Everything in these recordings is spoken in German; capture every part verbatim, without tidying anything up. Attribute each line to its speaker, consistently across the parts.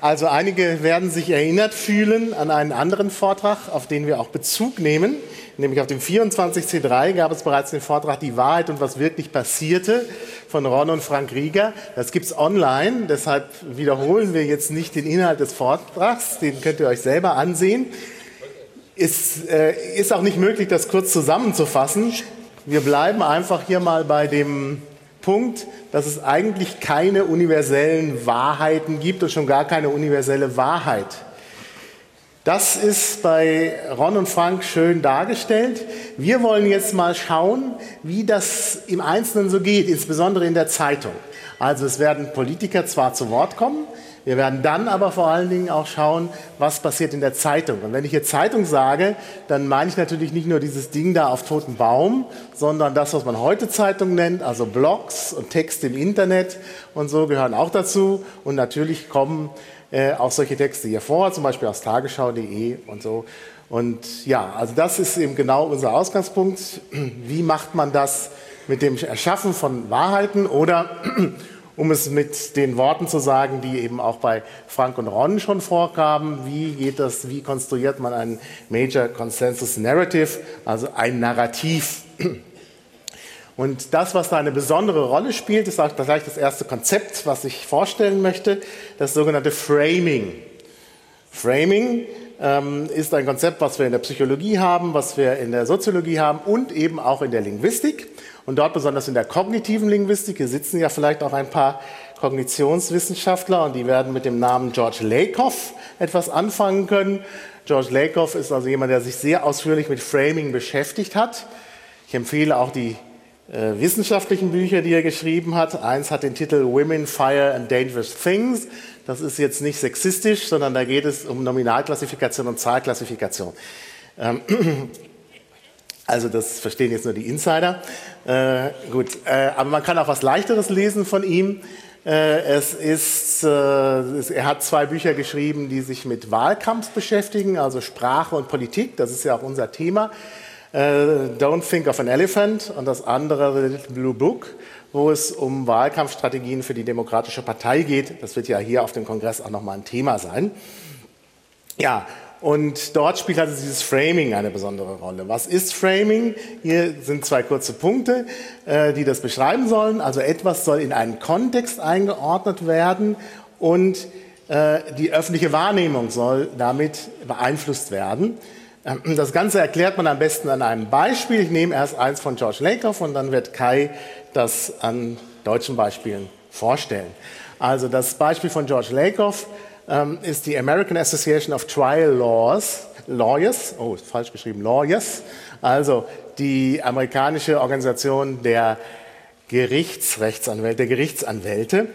Speaker 1: Also einige werden sich erinnert fühlen an einen anderen Vortrag, auf den wir auch Bezug nehmen. Nämlich auf dem vierundzwanzig C drei gab es bereits den Vortrag Die Wahrheit und was wirklich passierte von Ron und Frank Rieger. Das gibt es online, deshalb wiederholen wir jetzt nicht den Inhalt des Vortrags, den könnt ihr euch selber ansehen. Es äh, ist auch nicht möglich, das kurz zusammenzufassen. Wir bleiben einfach hier mal bei dem Punkt, dass es eigentlich keine universellen Wahrheiten gibt und schon gar keine universelle Wahrheit. Das ist bei Ron und Frank schön dargestellt. Wir wollen jetzt mal schauen, wie das im Einzelnen so geht, insbesondere in der Zeitung. Also es werden Politiker zwar zu Wort kommen, wir werden dann aber vor allen Dingen auch schauen, was passiert in der Zeitung. Und wenn ich jetzt Zeitung sage, dann meine ich natürlich nicht nur dieses Ding da auf totem Baum, sondern das, was man heute Zeitung nennt, also Blogs und Texte im Internet und so gehören auch dazu. Und natürlich kommen äh, auch solche Texte hier vor, zum Beispiel aus tagesschau punkt de und so. Und ja, also das ist eben genau unser Ausgangspunkt. Wie macht man das mit dem Erschaffen von Wahrheiten oder um es mit den Worten zu sagen, die eben auch bei Frank und Ron schon vorkamen, wie geht das, wie konstruiert man ein Major Consensus Narrative, also ein Narrativ. Und das, was da eine besondere Rolle spielt, ist auch gleich das erste Konzept, was ich vorstellen möchte, das sogenannte Framing. Framing ähm, ist ein Konzept, was wir in der Psychologie haben, was wir in der Soziologie haben und eben auch in der Linguistik. Und dort besonders in der kognitiven Linguistik, hier sitzen ja vielleicht auch ein paar Kognitionswissenschaftler und die werden mit dem Namen George Lakoff etwas anfangen können. George Lakoff ist also jemand, der sich sehr ausführlich mit Framing beschäftigt hat. Ich empfehle auch die äh, wissenschaftlichen Bücher, die er geschrieben hat. Eins hat den Titel Women, Fire and Dangerous Things. Das ist jetzt nicht sexistisch, sondern da geht es um Nominalklassifikation und Zahlklassifikation. Ähm, Also das verstehen jetzt nur die Insider. Äh, gut, äh, aber man kann auch was Leichteres lesen von ihm. Äh, es ist, äh, es, er hat zwei Bücher geschrieben, die sich mit Wahlkampf beschäftigen, also Sprache und Politik. Das ist ja auch unser Thema. Äh, Don't Think of an Elephant und das andere The Little Blue Book, wo es um Wahlkampfstrategien für die Demokratische Partei geht. Das wird ja hier auf dem Kongress auch nochmal ein Thema sein. Ja. Und dort spielt also dieses Framing eine besondere Rolle. Was ist Framing? Hier sind zwei kurze Punkte, äh, die das beschreiben sollen. Also etwas soll in einen Kontext eingeordnet werden und äh, die öffentliche Wahrnehmung soll damit beeinflusst werden. Ähm, das Ganze erklärt man am besten an einem Beispiel. Ich nehme erst eins von George Lakoff und dann wird Kai das an deutschen Beispielen vorstellen. Also das Beispiel von George Lakoff Um, ist die American Association of Trial Laws, Lawyers, oh, ist falsch geschrieben, Lawyers, also die amerikanische Organisation der Gerichtsrechtsanwälte, der Gerichtsanwälte.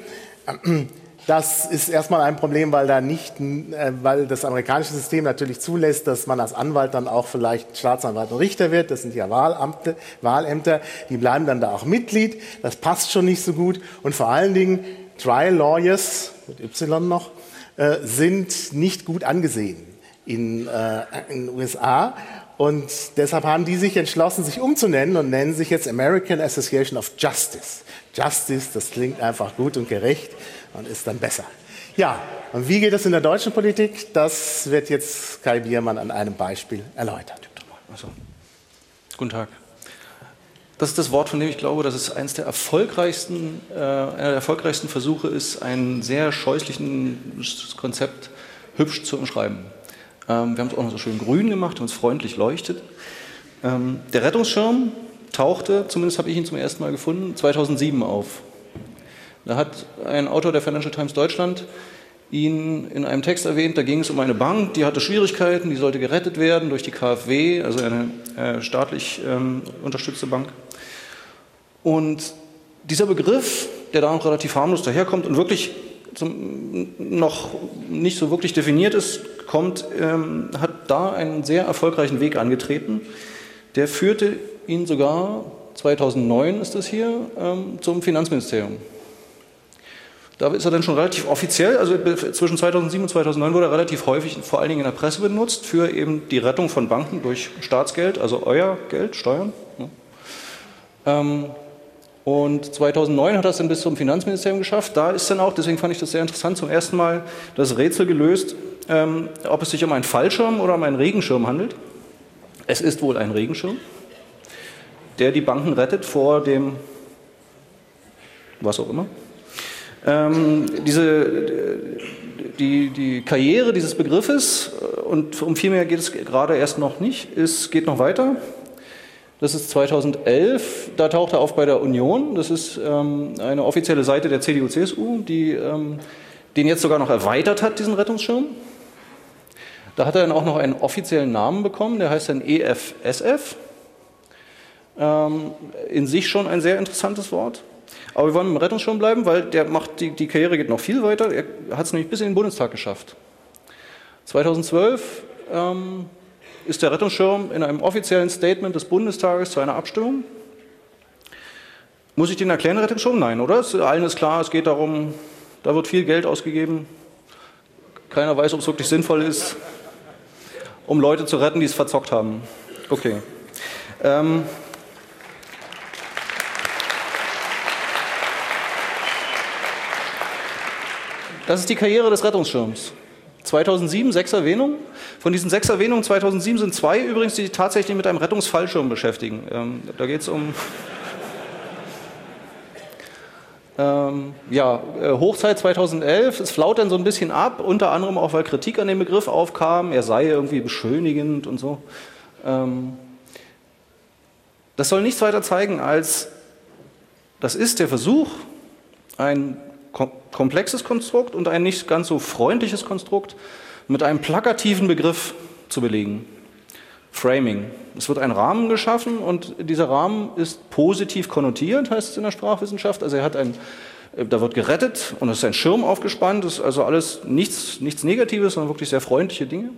Speaker 1: Das ist erstmal ein Problem, weil da nicht, weil das amerikanische System natürlich zulässt, dass man als Anwalt dann auch vielleicht Staatsanwalt und Richter wird. Das sind ja Wahlamte, Wahlämter, die bleiben dann da auch Mitglied. Das passt schon nicht so gut. Und vor allen Dingen Trial Lawyers, mit Y noch, sind nicht gut angesehen in, äh, in den U S A und deshalb haben die sich entschlossen, sich umzunennen und nennen sich jetzt American Association of Justice. Justice, das klingt einfach gut und gerecht und ist dann besser. Ja, und wie geht es in der deutschen Politik? Das wird jetzt Kai Biermann an einem Beispiel erläutern.
Speaker 2: Also, guten Tag. Das ist das Wort, von dem ich glaube, dass es eines der erfolgreichsten, äh, einer der erfolgreichsten Versuche ist, ein sehr scheußliches Konzept hübsch zu umschreiben. Ähm, wir haben es auch noch so schön grün gemacht, haben es freundlich leuchtet. Ähm, der Rettungsschirm tauchte, zumindest habe ich ihn zum ersten Mal gefunden, zweitausendsieben auf. Da hat ein Autor der Financial Times Deutschland ihn in einem Text erwähnt, da ging es um eine Bank, die hatte Schwierigkeiten, die sollte gerettet werden durch die K f W, also eine äh, staatlich ähm, unterstützte Bank. Und dieser Begriff, der da auch relativ harmlos daherkommt und wirklich zum, noch nicht so wirklich definiert ist, kommt, ähm, hat da einen sehr erfolgreichen Weg angetreten. Der führte ihn sogar, zweitausendneun ist das hier, ähm, zum Finanzministerium. Da ist er dann schon relativ offiziell, also zwischen zweitausendsieben und zweitausendneun wurde er relativ häufig, vor allen Dingen in der Presse benutzt, für eben die Rettung von Banken durch Staatsgeld, also euer Geld, Steuern. Ja. Ähm, Und zweitausendneun hat er es dann bis zum Finanzministerium geschafft. Da ist dann auch, deswegen fand ich das sehr interessant, zum ersten Mal das Rätsel gelöst, ähm, ob es sich um einen Fallschirm oder um einen Regenschirm handelt. Es ist wohl ein Regenschirm, der die Banken rettet vor dem, was auch immer. Ähm, diese, die, die Karriere dieses Begriffes, und um viel mehr geht es gerade erst noch nicht, es geht noch weiter. Das ist zweitausendelf, da taucht er auf bei der Union. Das ist ähm, eine offizielle Seite der C D U C S U, die ähm, den jetzt sogar noch erweitert hat, diesen Rettungsschirm. Da hat er dann auch noch einen offiziellen Namen bekommen, der heißt dann E F S F. Ähm, in sich schon ein sehr interessantes Wort. Aber wir wollen im Rettungsschirm bleiben, weil der macht, die, die Karriere geht noch viel weiter. Er hat es nämlich bis in den Bundestag geschafft. zweitausendzwölf ähm, ist der Rettungsschirm in einem offiziellen Statement des Bundestages zu einer Abstimmung. Muss ich den erklären, Rettungsschirm? Nein, oder? Es, allen ist klar, es geht darum, da wird viel Geld ausgegeben. Keiner weiß, ob es wirklich sinnvoll ist, um Leute zu retten, die es verzockt haben. Okay. Ähm, das ist die Karriere des Rettungsschirms. zweitausendsieben, sechs Erwähnungen. Von diesen sechs Erwähnungen zweitausendsieben sind zwei übrigens, die sich tatsächlich mit einem Rettungsfallschirm beschäftigen. Ähm, da geht es um ähm, ja, Hochzeit zweitausendelf. Es flaut dann so ein bisschen ab, unter anderem auch, weil Kritik an dem Begriff aufkam. Er sei irgendwie beschönigend und so. Ähm, das soll nichts weiter zeigen, als das ist der Versuch, ein komplexes Konstrukt und ein nicht ganz so freundliches Konstrukt mit einem plakativen Begriff zu belegen. Framing. Es wird ein Rahmen geschaffen und dieser Rahmen ist positiv konnotiert, heißt es in der Sprachwissenschaft. Also er hat ein, da wird gerettet und es ist ein Schirm aufgespannt. Das ist also alles nichts, nichts Negatives, sondern wirklich sehr freundliche Dinge.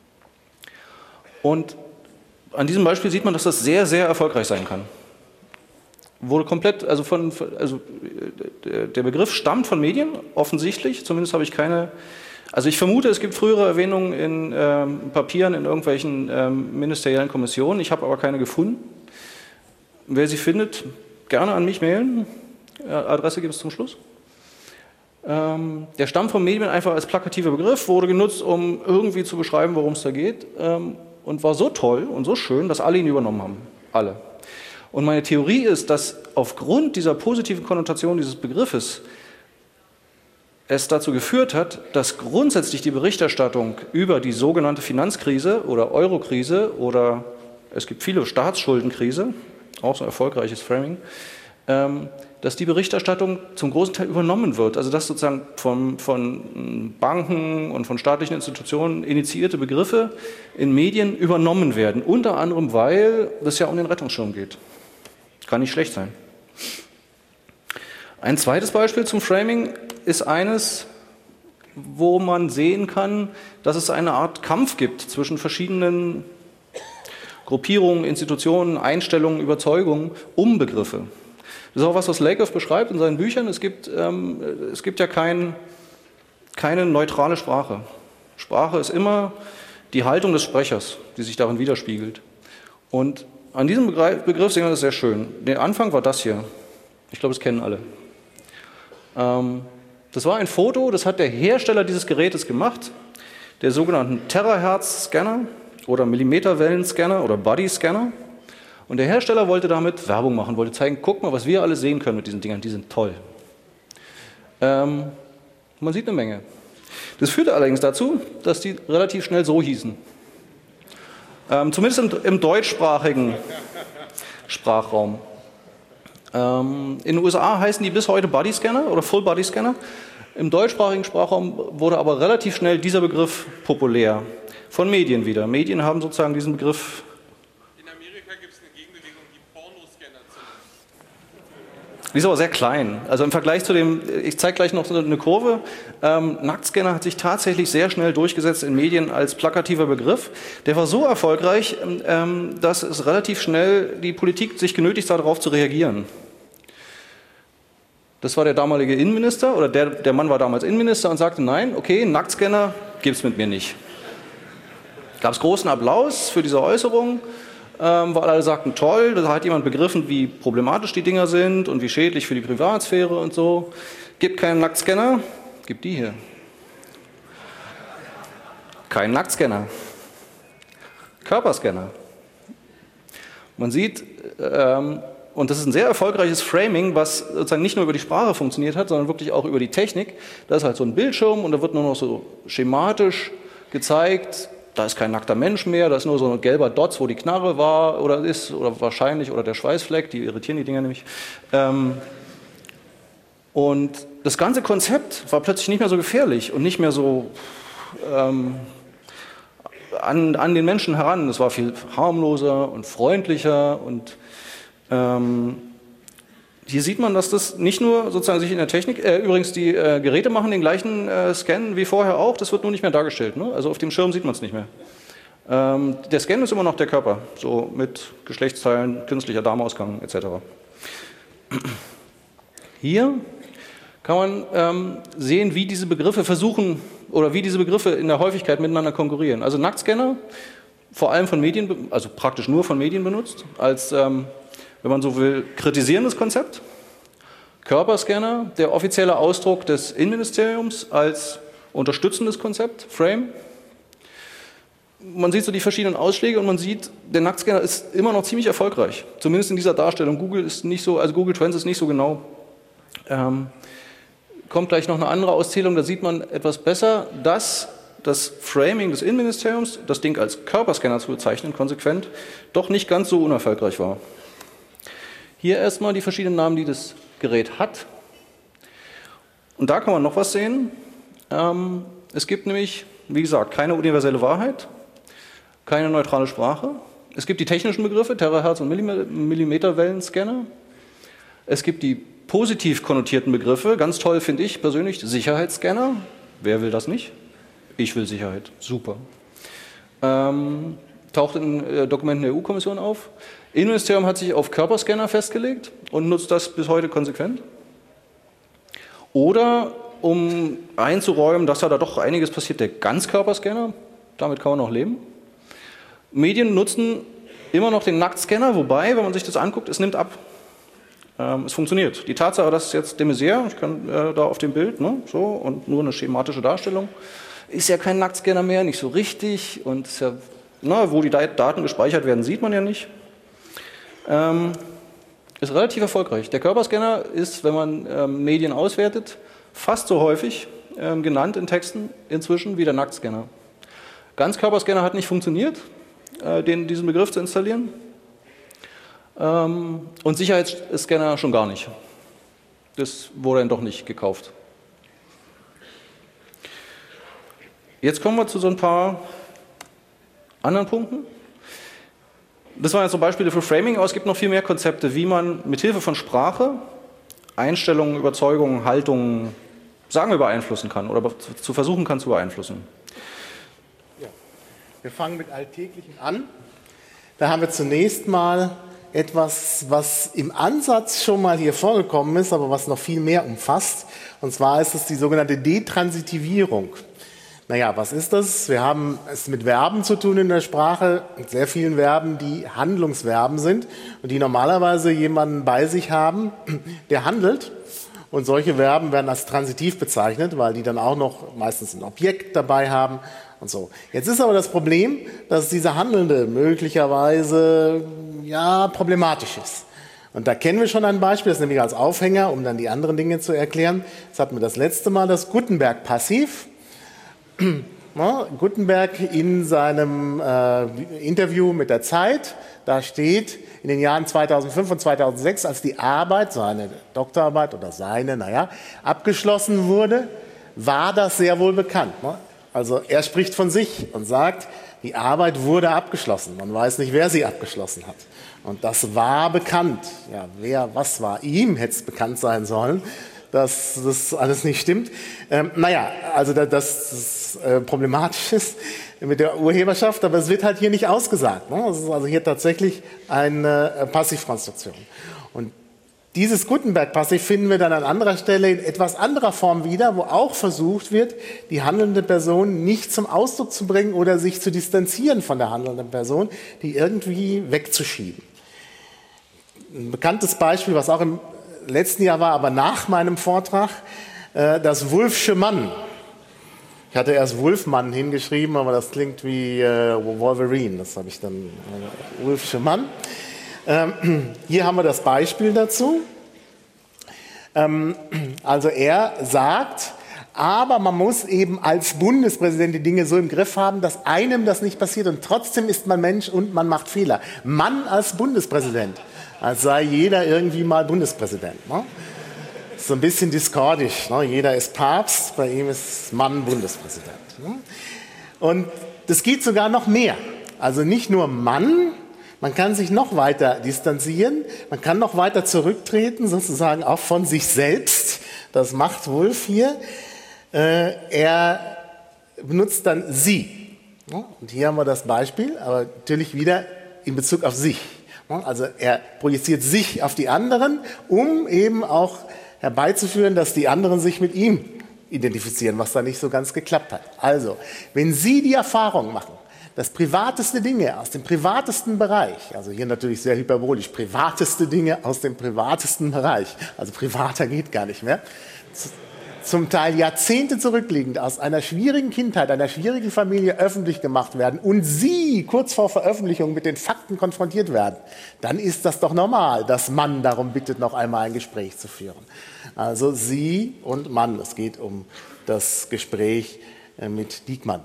Speaker 2: Und an diesem Beispiel sieht man, dass das sehr, sehr erfolgreich sein kann. Wurde komplett, also von, also der Begriff stammt von Medien, offensichtlich, zumindest habe ich keine, also ich vermute, es gibt frühere Erwähnungen in ähm, Papieren, in irgendwelchen ähm, ministeriellen Kommissionen, ich habe aber keine gefunden. Wer sie findet, gerne an mich mailen, Adresse gibt es zum Schluss. Ähm, der stammt von Medien einfach als plakativer Begriff, wurde genutzt, um irgendwie zu beschreiben, worum es da geht, ähm, und war so toll und so schön, dass alle ihn übernommen haben, alle. Und meine Theorie ist, dass aufgrund dieser positiven Konnotation dieses Begriffes es dazu geführt hat, dass grundsätzlich die Berichterstattung über die sogenannte Finanzkrise oder Eurokrise oder es gibt viele Staatsschuldenkrise, auch so ein erfolgreiches Framing, ähm, dass die Berichterstattung zum großen Teil übernommen wird. Also dass sozusagen von, von Banken und von staatlichen Institutionen initiierte Begriffe in Medien übernommen werden. Unter anderem, weil es ja um den Rettungsschirm geht. Kann nicht schlecht sein. Ein zweites Beispiel zum Framing ist eines, wo man sehen kann, dass es eine Art Kampf gibt zwischen verschiedenen Gruppierungen, Institutionen, Einstellungen, Überzeugungen um Begriffe. Das ist auch was, was Lakoff beschreibt in seinen Büchern. Es gibt, ähm, es gibt ja kein, keine neutrale Sprache. Sprache ist immer die Haltung des Sprechers, die sich darin widerspiegelt. Und an diesem Begriff sehen wir das sehr schön. Der Anfang war das hier. Ich glaube, das kennen alle. Ähm, das war ein Foto, das hat der Hersteller dieses Gerätes gemacht, der sogenannten Terahertz-Scanner oder Millimeterwellen-Scanner oder Body-Scanner. Und der Hersteller wollte damit Werbung machen, wollte zeigen, guck mal, was wir alle sehen können mit diesen Dingern, die sind toll. Ähm, man sieht eine Menge. Das führte allerdings dazu, dass die relativ schnell so hießen. Ähm, zumindest im, im deutschsprachigen Sprachraum. Ähm, in den U S A heißen die bis heute Bodyscanner oder Full Body Scanner. Im deutschsprachigen Sprachraum wurde aber relativ schnell dieser Begriff populär. Von Medien wieder. Medien haben sozusagen diesen Begriff.
Speaker 3: In Amerika gibt es eine Gegenbewegung, die Pornoscanner zu nennen.
Speaker 2: Die ist aber sehr klein. Also im Vergleich zu dem, ich zeige gleich noch so eine Kurve, ähm, Nacktscanner hat sich tatsächlich sehr schnell durchgesetzt in Medien als plakativer Begriff. Der war so erfolgreich, ähm, dass es relativ schnell die Politik sich genötigt sah, darauf zu reagieren. Das war der damalige Innenminister, oder der, der Mann war damals Innenminister und sagte, nein, okay, Nacktscanner gibt es mit mir nicht. Gab es großen Applaus für diese Äußerung. ähm, weil alle sagten, toll, da hat jemand begriffen, wie problematisch die Dinger sind und wie schädlich für die Privatsphäre und so. Gibt keinen Nacktscanner, gibt die hier. Kein Nacktscanner. Körperscanner. Man sieht, ähm, und das ist ein sehr erfolgreiches Framing, was sozusagen nicht nur über die Sprache funktioniert hat, sondern wirklich auch über die Technik. Da ist halt so ein Bildschirm und da wird nur noch so schematisch gezeigt, da ist kein nackter Mensch mehr, da ist nur so ein gelber Dots, wo die Knarre war oder ist, oder wahrscheinlich, oder der Schweißfleck, die irritieren die Dinger nämlich. Ähm, und das ganze Konzept war plötzlich nicht mehr so gefährlich und nicht mehr so ähm, an, an den Menschen heran. Es war viel harmloser und freundlicher und ähm, hier sieht man, dass das nicht nur sozusagen sich in der Technik, äh, übrigens die äh, Geräte machen den gleichen äh, Scan wie vorher auch, das wird nur nicht mehr dargestellt, ne? Also auf dem Schirm sieht man es nicht mehr. Ähm, der Scan ist immer noch der Körper, so mit Geschlechtsteilen, künstlicher Darmausgang et cetera. Hier kann man ähm, sehen, wie diese Begriffe versuchen oder wie diese Begriffe in der Häufigkeit miteinander konkurrieren. Also Nacktscanner, vor allem von Medien, also praktisch nur von Medien benutzt, als ähm, wenn man so will, kritisierendes Konzept. Körperscanner, der offizielle Ausdruck des Innenministeriums als unterstützendes Konzept, Frame. Man sieht so die verschiedenen Ausschläge und man sieht, der Nacktscanner ist immer noch ziemlich erfolgreich. Zumindest in dieser Darstellung. Google ist nicht so, also Google Trends ist nicht so genau. Ähm, kommt gleich noch eine andere Auszählung, da sieht man etwas besser, dass das Framing des Innenministeriums, das Ding als Körperscanner zu bezeichnen, konsequent, doch nicht ganz so unerfolgreich war. Hier erstmal die verschiedenen Namen, die das Gerät hat. Und da kann man noch was sehen. Ähm, es gibt nämlich, wie gesagt, keine universelle Wahrheit, keine neutrale Sprache. Es gibt die technischen Begriffe, Terahertz- und Millimeterwellenscanner. Es gibt die positiv konnotierten Begriffe, ganz toll finde ich persönlich, Sicherheitsscanner. Wer will das nicht? Ich will Sicherheit, super. Ähm, taucht in äh, Dokumenten der E U-Kommission auf. Innenministerium hat sich auf Körperscanner festgelegt und nutzt das bis heute konsequent. Oder, um einzuräumen, dass da doch einiges passiert, der Ganzkörperscanner, damit kann man noch leben. Medien nutzen immer noch den Nacktscanner, wobei, wenn man sich das anguckt, es nimmt ab. Ähm, es funktioniert. Die Tatsache, dass jetzt de Maizière, ich kann äh, da auf dem Bild, ne, so, und nur eine schematische Darstellung, ist ja kein Nacktscanner mehr, nicht so richtig, und ist ja, na, wo die Daten gespeichert werden, sieht man ja nicht. Ähm, ist relativ erfolgreich. Der Körperscanner ist, wenn man ähm, Medien auswertet, fast so häufig ähm, genannt in Texten inzwischen wie der Nacktscanner. Ganzkörperscanner hat nicht funktioniert, äh, den, diesen Begriff zu installieren. Ähm, und Sicherheitsscanner schon gar nicht. Das wurde dann doch nicht gekauft. Jetzt kommen wir zu so ein paar anderen Punkten. Das waren jetzt so Beispiele für Framing, aber es gibt noch viel mehr Konzepte, wie man mit Hilfe von Sprache Einstellungen, Überzeugungen, Haltungen, sagen wir, beeinflussen kann oder zu versuchen kann zu beeinflussen.
Speaker 1: Ja. Wir fangen mit Alltäglichen an. Da haben wir zunächst mal etwas, was im Ansatz schon mal hier vorgekommen ist, aber was noch viel mehr umfasst. Und zwar ist es die sogenannte Detransitivierung. Naja, was ist das? Wir haben es mit Verben zu tun in der Sprache, mit sehr vielen Verben, die Handlungsverben sind und die normalerweise jemanden bei sich haben, der handelt. Und solche Verben werden als transitiv bezeichnet, weil die dann auch noch meistens ein Objekt dabei haben und so. Jetzt ist aber das Problem, dass dieser Handelnde möglicherweise ja problematisch ist. Und da kennen wir schon ein Beispiel, das ist nämlich als Aufhänger, um dann die anderen Dinge zu erklären. Das hatten wir das letzte Mal, das Gutenberg-Passiv. Ja, Gutenberg in seinem äh, Interview mit der Zeit, da steht in den Jahren zweitausendfünf und zweitausendsechs, als die Arbeit, seine Doktorarbeit oder seine, naja, abgeschlossen wurde, war das sehr wohl bekannt. Ne? Also er spricht von sich und sagt, die Arbeit wurde abgeschlossen. Man weiß nicht, wer sie abgeschlossen hat. Und das war bekannt. Ja, wer, was war ihm, hätte es bekannt sein sollen, dass das alles nicht stimmt. Ähm, naja, also dass das äh, problematisch ist mit der Urheberschaft, aber es wird halt hier nicht ausgesagt. Ne? Es ist also hier tatsächlich eine Passivkonstruktion. Und Dieses Gutenberg-Passiv finden wir dann an anderer Stelle in etwas anderer Form wieder, wo auch versucht wird, die handelnde Person nicht zum Ausdruck zu bringen oder sich zu distanzieren von der handelnden Person, die irgendwie wegzuschieben. Ein bekanntes Beispiel, was auch im letzten Jahr war, aber nach meinem Vortrag, das Wulffsche Mann. Ich hatte erst Wolfmann hingeschrieben, aber das klingt wie Wolverine, das habe ich dann Wulffsche Mann. Ähm, hier haben wir das Beispiel dazu. Ähm, also er sagt, aber man muss eben als Bundespräsident die Dinge so im Griff haben, dass einem das nicht passiert und trotzdem ist man Mensch und man macht Fehler. Mann als Bundespräsident, als sei jeder irgendwie mal Bundespräsident. Ne? So ein bisschen diskordisch. Ne? Jeder ist Papst, bei ihm ist Mann Bundespräsident. Ne? Und das geht sogar noch mehr. Also nicht nur Mann, man kann sich noch weiter distanzieren, man kann noch weiter zurücktreten, sozusagen auch von sich selbst. Das macht Wulff hier. Äh, er benutzt dann sie. Und hier haben wir das Beispiel, aber natürlich wieder in Bezug auf sich. Also er projiziert sich auf die anderen, um eben auch herbeizuführen, dass die anderen sich mit ihm identifizieren, was da nicht so ganz geklappt hat. Also, wenn Sie die Erfahrung machen, dass privateste Dinge aus dem privatesten Bereich, also hier natürlich sehr hyperbolisch, privateste Dinge aus dem privatesten Bereich, also privater geht gar nicht mehr, zum Teil Jahrzehnte zurückliegend aus einer schwierigen Kindheit, einer schwierigen Familie öffentlich gemacht werden und Sie kurz vor Veröffentlichung mit den Fakten konfrontiert werden, dann ist das doch normal, dass Mann darum bittet, noch einmal ein Gespräch zu führen. Also Sie und Mann, es geht um das Gespräch mit Diekmann.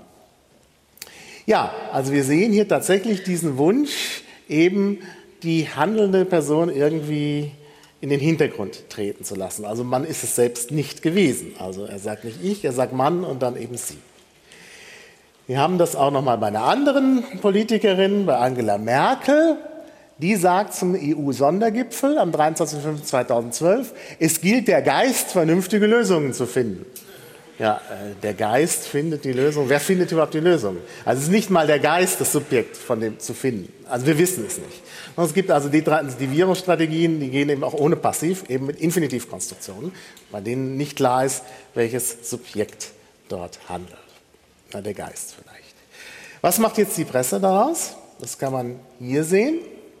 Speaker 1: Ja, also wir sehen hier tatsächlich diesen Wunsch, eben die handelnde Person irgendwie in den Hintergrund treten zu lassen. Also man ist es selbst nicht gewesen. Also er sagt nicht ich, er sagt Mann und dann eben sie. Wir haben das auch nochmal bei einer anderen Politikerin, bei Angela Merkel. Die sagt zum E U-Sondergipfel am dreiundzwanzigsten fünften zweitausendzwölf, es gilt der Geist, vernünftige Lösungen zu finden. Ja, äh, der Geist findet die Lösung. Wer findet überhaupt die Lösung? Also es ist nicht mal der Geist, das Subjekt von dem zu finden. Also wir wissen es nicht. Und es gibt also die, die Virusstrategien, die gehen eben auch ohne Passiv, eben mit Infinitivkonstruktionen, bei denen nicht klar ist, welches Subjekt dort handelt. Na, der Geist vielleicht. Was macht jetzt die Presse daraus? Das kann man hier sehen.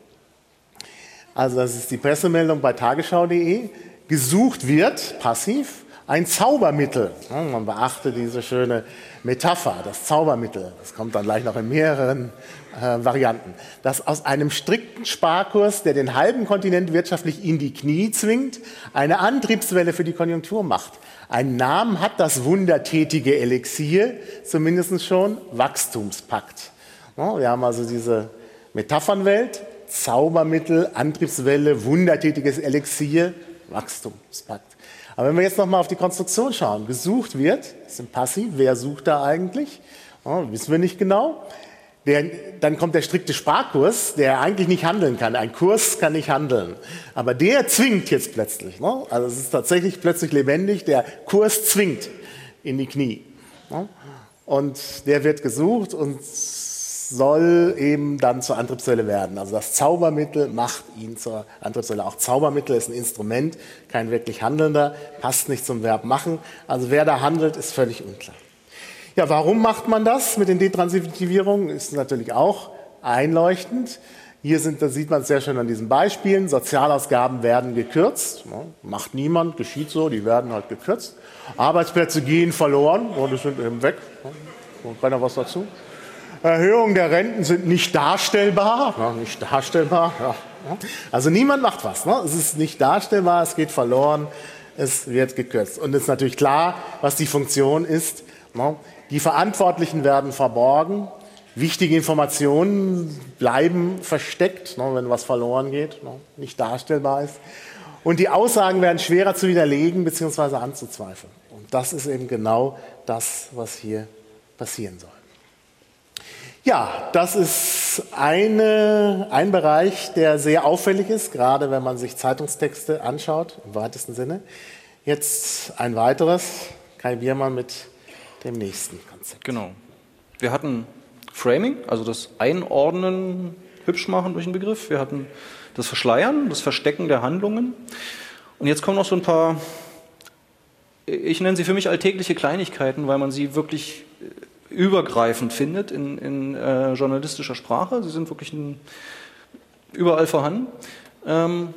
Speaker 1: Also das ist die Pressemeldung bei tagesschau punkt de. Gesucht wird, passiv, ein Zaubermittel. Man beachte diese schöne Metapher, das Zaubermittel. Das kommt dann gleich noch in mehreren äh, Varianten. Das aus einem strikten Sparkurs, der den halben Kontinent wirtschaftlich in die Knie zwingt, eine Antriebswelle für die Konjunktur macht. Einen Namen hat das wundertätige Elixier, zumindest schon Wachstumspakt. Ja, wir haben also diese Metaphernwelt, Zaubermittel, Antriebswelle, wundertätiges Elixier, Wachstumspakt. Aber wenn wir jetzt nochmal auf die Konstruktion schauen, gesucht wird, das ist ein Passiv, wer sucht da eigentlich? Ja, wissen wir nicht genau. Der, dann kommt der strikte Sparkurs, der eigentlich nicht handeln kann. Ein Kurs kann nicht handeln. Aber der zwingt jetzt plötzlich. Ne? Also es ist tatsächlich plötzlich lebendig, der Kurs zwingt in die Knie. Ne? Und der wird gesucht und soll eben dann zur Antriebswelle werden. Also das Zaubermittel macht ihn zur Antriebswelle. Auch Zaubermittel ist ein Instrument, kein wirklich Handelnder, passt nicht zum Verb machen. Also wer da handelt, ist völlig unklar. Ja, warum macht man das mit den Detransitivierungen? Ist natürlich auch einleuchtend. Hier sind, das sieht man sehr schön an diesen Beispielen. Sozialausgaben werden gekürzt. Ja, macht niemand, geschieht so, die werden halt gekürzt. Arbeitsplätze gehen verloren, die sind eben weg. Kommt keiner was dazu. Erhöhungen der Renten sind nicht darstellbar. Ja, nicht darstellbar. Ja. Also niemand macht was. Ne? Es ist nicht darstellbar, es geht verloren, es wird gekürzt. Und es ist natürlich klar, was die Funktion ist. Ne? Die Verantwortlichen werden verborgen. Wichtige Informationen bleiben versteckt, ne, wenn was verloren geht, ne, nicht darstellbar ist. Und die Aussagen werden schwerer zu widerlegen bzw. anzuzweifeln. Und das ist eben genau das, was hier passieren soll. Ja, das ist eine, ein Bereich, der sehr auffällig ist, gerade wenn man sich Zeitungstexte anschaut, im weitesten Sinne. Jetzt ein weiteres, Kai Biermann mit dem nächsten Konzept.
Speaker 2: Genau. Wir hatten Framing, also das Einordnen, hübsch machen durch einen Begriff. Wir hatten das Verschleiern, das Verstecken der Handlungen. Und jetzt kommen noch so ein paar, ich nenne sie für mich alltägliche Kleinigkeiten, weil man sie wirklich übergreifend findet in, in äh, journalistischer Sprache. Sie sind wirklich ein, überall vorhanden. Ähm,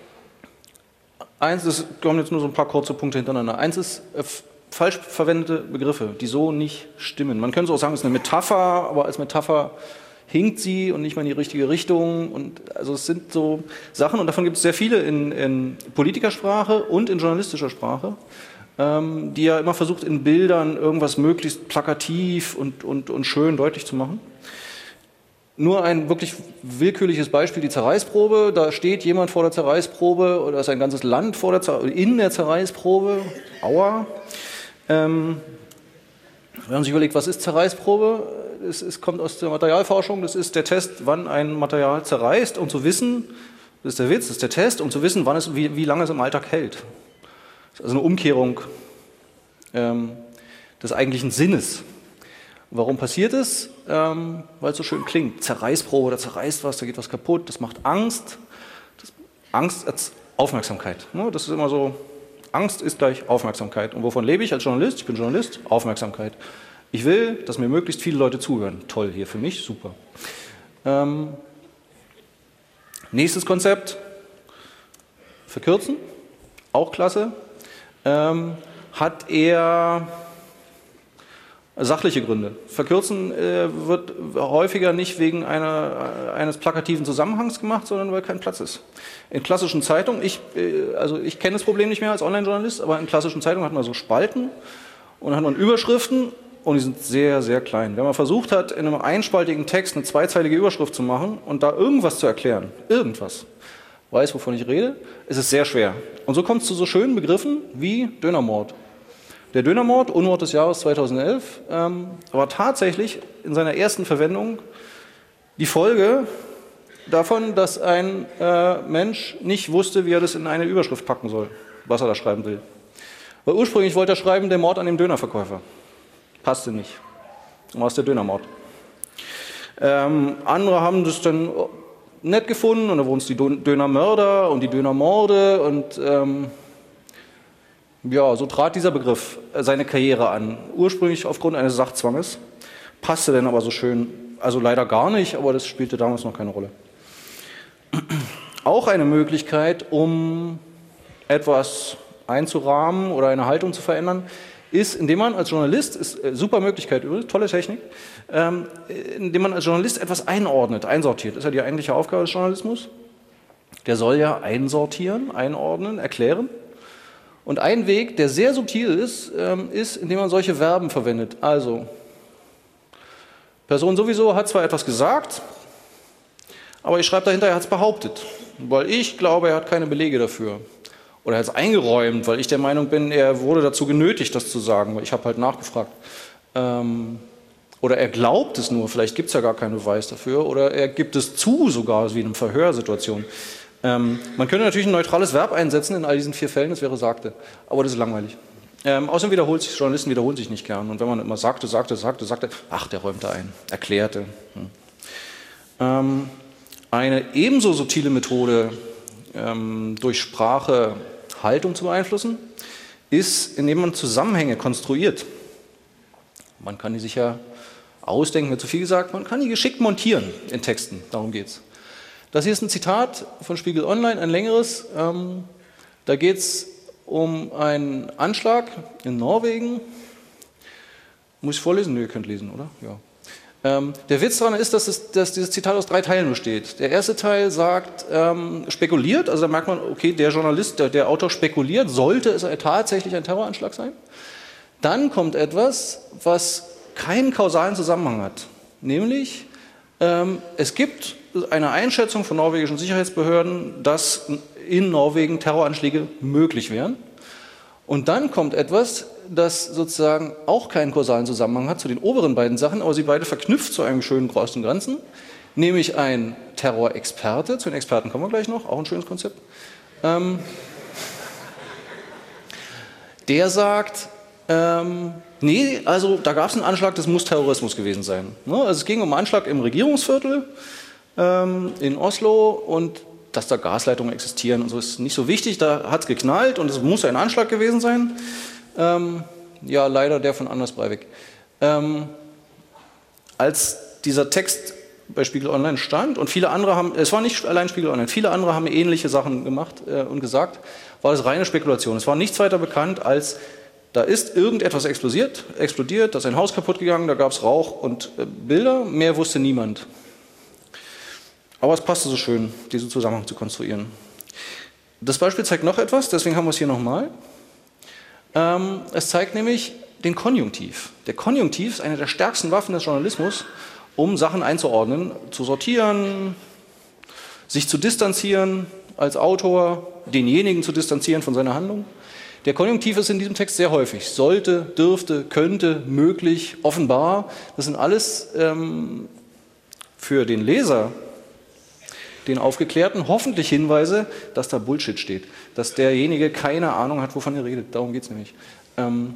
Speaker 2: eins ist, kommen jetzt nur so ein paar kurze Punkte hintereinander. Eins ist äh, falsch verwendete Begriffe, die so nicht stimmen. Man könnte auch sagen, es ist eine Metapher, aber als Metapher hinkt sie und nicht mal in die richtige Richtung. Und also es sind so Sachen, und davon gibt es sehr viele in, in Politikersprache und in journalistischer Sprache, ähm, die ja immer versucht, in Bildern irgendwas möglichst plakativ und, und, und schön deutlich zu machen. Nur ein wirklich willkürliches Beispiel, die Zerreißprobe. Da steht jemand vor der Zerreißprobe oder ist ein ganzes Land vor der Zer- in der Zerreißprobe. Aua. Ähm, wenn man sich überlegt, was ist Zerreißprobe? Es, es kommt aus der Materialforschung. Das ist der Test, wann ein Material zerreißt, um zu wissen, das ist der Witz, das ist der Test, um zu wissen, wann es, wie, wie lange es im Alltag hält. Das ist also eine Umkehrung ähm, des eigentlichen Sinnes. Warum passiert es? Ähm, weil es so schön klingt. Zerreißprobe, da zerreißt was, da geht was kaputt, das macht Angst. Das, Angst als Aufmerksamkeit. Ne? Das ist immer so, Angst ist gleich Aufmerksamkeit. Und wovon lebe ich als Journalist? Ich bin Journalist, Aufmerksamkeit. Ich will, dass mir möglichst viele Leute zuhören. Toll, hier für mich, super. Ähm, nächstes Konzept, verkürzen, auch klasse. Ähm, hat eher sachliche Gründe. Verkürzen äh, wird häufiger nicht wegen einer, eines plakativen Zusammenhangs gemacht, sondern weil kein Platz ist. In klassischen Zeitungen, ich, äh, also ich kenne das Problem nicht mehr als Online-Journalist, aber in klassischen Zeitungen hat man so Spalten und dann hat man Überschriften und die sind sehr, sehr klein. Wenn man versucht hat, in einem einspaltigen Text eine zweizeilige Überschrift zu machen und da irgendwas zu erklären, irgendwas, weiß, wovon ich rede, ist es sehr schwer. Und so kommt es zu so schönen Begriffen wie Dönermord. Der Dönermord, Unwort des Jahres zweitausendelf, ähm, war tatsächlich in seiner ersten Verwendung die Folge davon, dass ein äh, Mensch nicht wusste, wie er das in eine Überschrift packen soll, was er da schreiben will. Weil ursprünglich wollte er schreiben, der Mord an dem Dönerverkäufer. Passte nicht. Und war es der Dönermord. Ähm, andere haben das dann nett gefunden und da wurden es die Dönermörder und die Dönermorde und ähm, ja, so trat dieser Begriff seine Karriere an. Ursprünglich aufgrund eines Sachzwanges, passte dann aber so schön, also leider gar nicht, aber das spielte damals noch keine Rolle. Auch eine Möglichkeit, um etwas einzurahmen oder eine Haltung zu verändern, ist, indem man als Journalist, ist äh, super Möglichkeit übrigens, tolle Technik, ähm, indem man als Journalist etwas einordnet, einsortiert. Das ist ja die eigentliche Aufgabe des Journalismus. Der soll ja einsortieren, einordnen, erklären. Und ein Weg, der sehr subtil ist, ähm, ist, indem man solche Verben verwendet. Also, Person sowieso hat zwar etwas gesagt, aber ich schreibe dahinter, er hat es behauptet, weil ich glaube, er hat keine Belege dafür. Oder er hat es eingeräumt, weil ich der Meinung bin, er wurde dazu genötigt, das zu sagen, weil ich habe halt nachgefragt. Ähm, oder er glaubt es nur, vielleicht gibt es ja gar keinen Beweis dafür, oder er gibt es zu sogar, wie in einer Verhörsituation. Ähm, man könnte natürlich ein neutrales Verb einsetzen in all diesen vier Fällen, das wäre sagte, aber das ist langweilig. Ähm, außerdem wiederholt sich, Journalisten wiederholen sich nicht gern. Und wenn man immer sagte, sagte, sagte, sagte, ach, der räumte ein, erklärte. Hm. Ähm, eine ebenso subtile Methode, ähm, durch Sprache Haltung zu beeinflussen, ist, indem man Zusammenhänge konstruiert. Man kann die sich ja ausdenken, wird zu viel gesagt, man kann die geschickt montieren in Texten, darum geht es. Das hier ist ein Zitat von Spiegel Online, ein längeres. Ähm, da geht es um einen Anschlag in Norwegen. Muss ich vorlesen? Nee, ihr könnt lesen, oder? Ja. Ähm, der Witz daran ist, dass, es, dass dieses Zitat aus drei Teilen besteht. Der erste Teil sagt, ähm, spekuliert, also da merkt man, okay, der Journalist, der, der Autor spekuliert, sollte es tatsächlich ein Terroranschlag sein. Dann kommt etwas, was keinen kausalen Zusammenhang hat. Nämlich, ähm, es gibt eine Einschätzung von norwegischen Sicherheitsbehörden, dass in Norwegen Terroranschläge möglich wären. Und dann kommt etwas, das sozusagen auch keinen kausalen Zusammenhang hat zu den oberen beiden Sachen, aber sie beide verknüpft zu einem schönen großen Ganzen, nämlich ein Terrorexperte, zu den Experten kommen wir gleich noch, auch ein schönes Konzept, ähm, der sagt, ähm, nee, also da gab es einen Anschlag, das muss Terrorismus gewesen sein. Ne? Also es ging um einen Anschlag im Regierungsviertel ähm, in Oslo und dass da Gasleitungen existieren und so, ist nicht so wichtig. Da hat es geknallt und es muss ein Anschlag gewesen sein. Ähm, ja, leider der von Anders Breivik. Ähm, als dieser Text bei Spiegel Online stand und viele andere haben, es war nicht allein Spiegel Online, viele andere haben ähnliche Sachen gemacht äh, und gesagt, war das reine Spekulation. Es war nichts weiter bekannt als, da ist irgendetwas explodiert, explodiert, da ist ein Haus kaputt gegangen, da gab es Rauch und äh, Bilder, mehr wusste niemand. Aber es passte so schön, diesen Zusammenhang zu konstruieren. Das Beispiel zeigt noch etwas, deswegen haben wir es hier nochmal. Ähm, es zeigt nämlich den Konjunktiv. Der Konjunktiv ist eine der stärksten Waffen des Journalismus, um Sachen einzuordnen, zu sortieren, sich zu distanzieren als Autor, denjenigen zu distanzieren von seiner Handlung. Der Konjunktiv ist in diesem Text sehr häufig. Sollte, dürfte, könnte, möglich, offenbar. Das sind alles ähm, für den Leser, den Aufgeklärten, hoffentlich Hinweise, dass da Bullshit steht. Dass derjenige keine Ahnung hat, wovon er redet. Darum geht es nämlich. Ähm,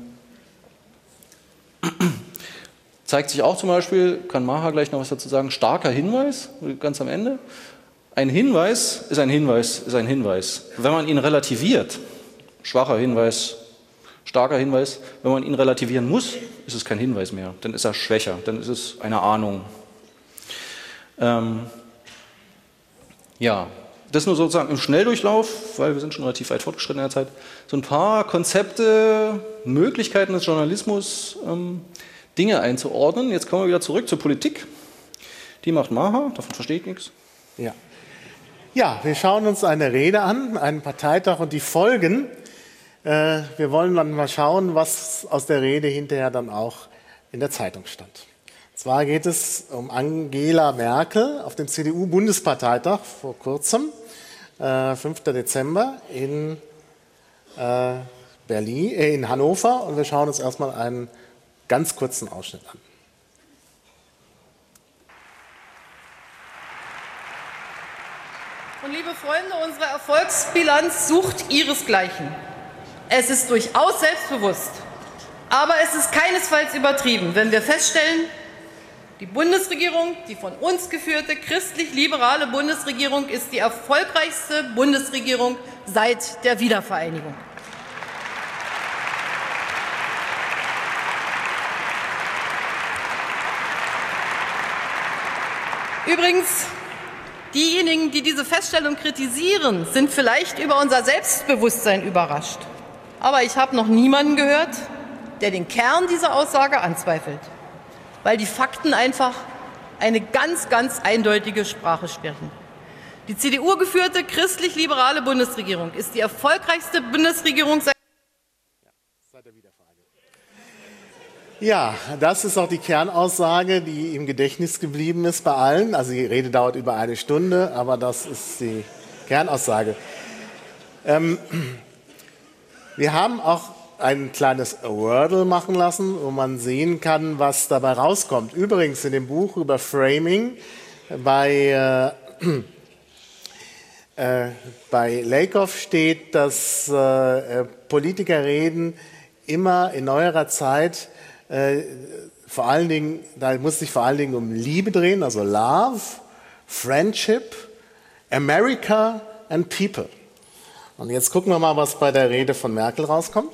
Speaker 2: zeigt sich auch zum Beispiel, kann Maha gleich noch was dazu sagen, starker Hinweis, ganz am Ende. Ein Hinweis ist ein Hinweis, ist ein Hinweis. Wenn man ihn relativiert, schwacher Hinweis, starker Hinweis, wenn man ihn relativieren muss, ist es kein Hinweis mehr. Dann ist er schwächer, dann ist es eine Ahnung. Ähm, ja, das nur sozusagen im Schnelldurchlauf, weil wir sind schon relativ weit fortgeschritten in der Zeit, so ein paar Konzepte, Möglichkeiten des Journalismus, ähm, Dinge einzuordnen. Jetzt kommen wir wieder zurück zur Politik. Die macht Maha, davon verstehe ich nichts.
Speaker 1: Ja. Ja, wir schauen uns eine Rede an, einen Parteitag und die Folgen. Äh, wir wollen dann mal schauen, was aus der Rede hinterher dann auch in der Zeitung stand. Und zwar geht es um Angela Merkel auf dem C D U-Bundesparteitag vor kurzem, äh, fünften Dezember in äh, Berlin, äh, in Hannover. Und wir schauen uns erstmal einen ganz kurzen Ausschnitt an.
Speaker 4: Und liebe Freunde, unsere Erfolgsbilanz sucht ihresgleichen. Es ist durchaus selbstbewusst, aber es ist keinesfalls übertrieben, wenn wir feststellen, die Bundesregierung, die von uns geführte christlich-liberale Bundesregierung, ist die erfolgreichste Bundesregierung seit der Wiedervereinigung. Übrigens, diejenigen, die diese Feststellung kritisieren, sind vielleicht über unser Selbstbewusstsein überrascht. Aber ich habe noch niemanden gehört, der den Kern dieser Aussage anzweifelt, weil die Fakten einfach eine ganz, ganz eindeutige Sprache sprechen. Die C D U-geführte christlich-liberale Bundesregierung ist die erfolgreichste Bundesregierung seit
Speaker 1: der Wiedervereinigung. Ja, das ist auch die Kernaussage, die im Gedächtnis geblieben ist bei allen. Also die Rede dauert über eine Stunde, aber das ist die Kernaussage. Ähm, wir haben auch ein kleines Wordle machen lassen, wo man sehen kann, was dabei rauskommt. Übrigens in dem Buch über Framing bei, äh, äh, bei Lakoff steht, dass äh, Politikerreden immer in neuerer Zeit äh, vor allen Dingen, da muss sich vor allen Dingen um Liebe drehen, also Love, Friendship, America and People. Und jetzt gucken wir mal, was bei der Rede von Merkel rauskommt.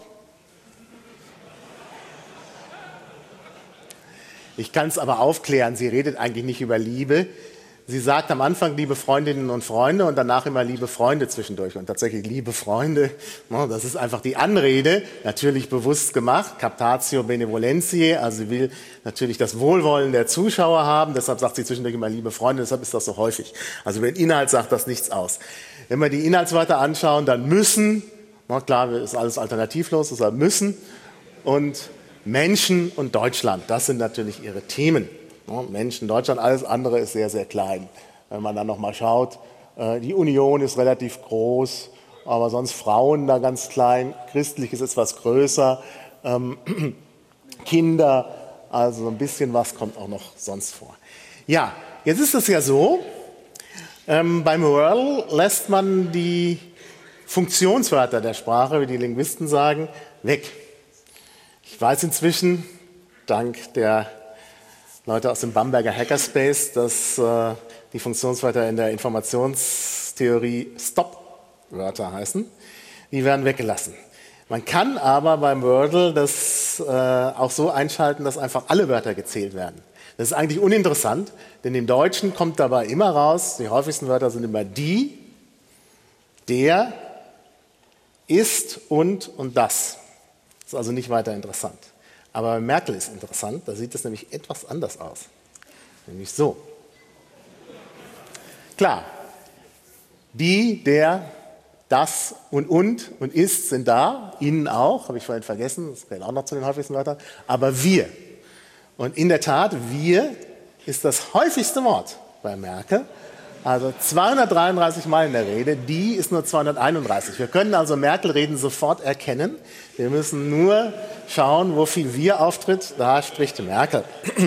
Speaker 1: Ich kann es aber aufklären, sie redet eigentlich nicht über Liebe. Sie sagt am Anfang liebe Freundinnen und Freunde und danach immer liebe Freunde zwischendurch. Und tatsächlich liebe Freunde, das ist einfach die Anrede, natürlich bewusst gemacht, captatio benevolentiae, also sie will natürlich das Wohlwollen der Zuschauer haben, deshalb sagt sie zwischendurch immer liebe Freunde, deshalb ist das so häufig. Also über den Inhalt sagt das nichts aus. Wenn wir die Inhaltswörter anschauen, dann müssen, na klar, ist alles alternativlos, deshalb müssen und Menschen und Deutschland, das sind natürlich ihre Themen. Menschen, Deutschland, alles andere ist sehr, sehr klein. Wenn man dann nochmal schaut, die Union ist relativ groß, aber sonst Frauen da ganz klein, christlich ist etwas größer, ähm, Kinder, also so ein bisschen was kommt auch noch sonst vor. Ja, jetzt ist es ja so, ähm, beim Wordle lässt man die Funktionswörter der Sprache, wie die Linguisten sagen, weg. Ich weiß inzwischen, dank der Leute aus dem Bamberger Hackerspace, dass äh, die Funktionswörter in der Informations Theorie Stop-Wörter heißen. Die werden weggelassen. Man kann aber beim Wordle das äh, auch so einschalten, dass einfach alle Wörter gezählt werden. Das ist eigentlich uninteressant, denn im Deutschen kommt dabei immer raus, die häufigsten Wörter sind immer die, der, ist und und das. Das ist also nicht weiter interessant. Aber bei Merkel ist interessant, da sieht es nämlich etwas anders aus. Nämlich so. Klar, die, der, das und und und ist sind da, Ihnen auch, habe ich vorhin vergessen, das gehört auch noch zu den häufigsten Wörtern, aber wir. Und in der Tat, wir ist das häufigste Wort bei Merkel. Also zweihundertdreiunddreißig Mal in der Rede, die ist nur zweihunderteinunddreißig. Wir können also Merkel-Reden sofort erkennen. Wir müssen nur schauen, wo viel wir auftritt. Da spricht Merkel.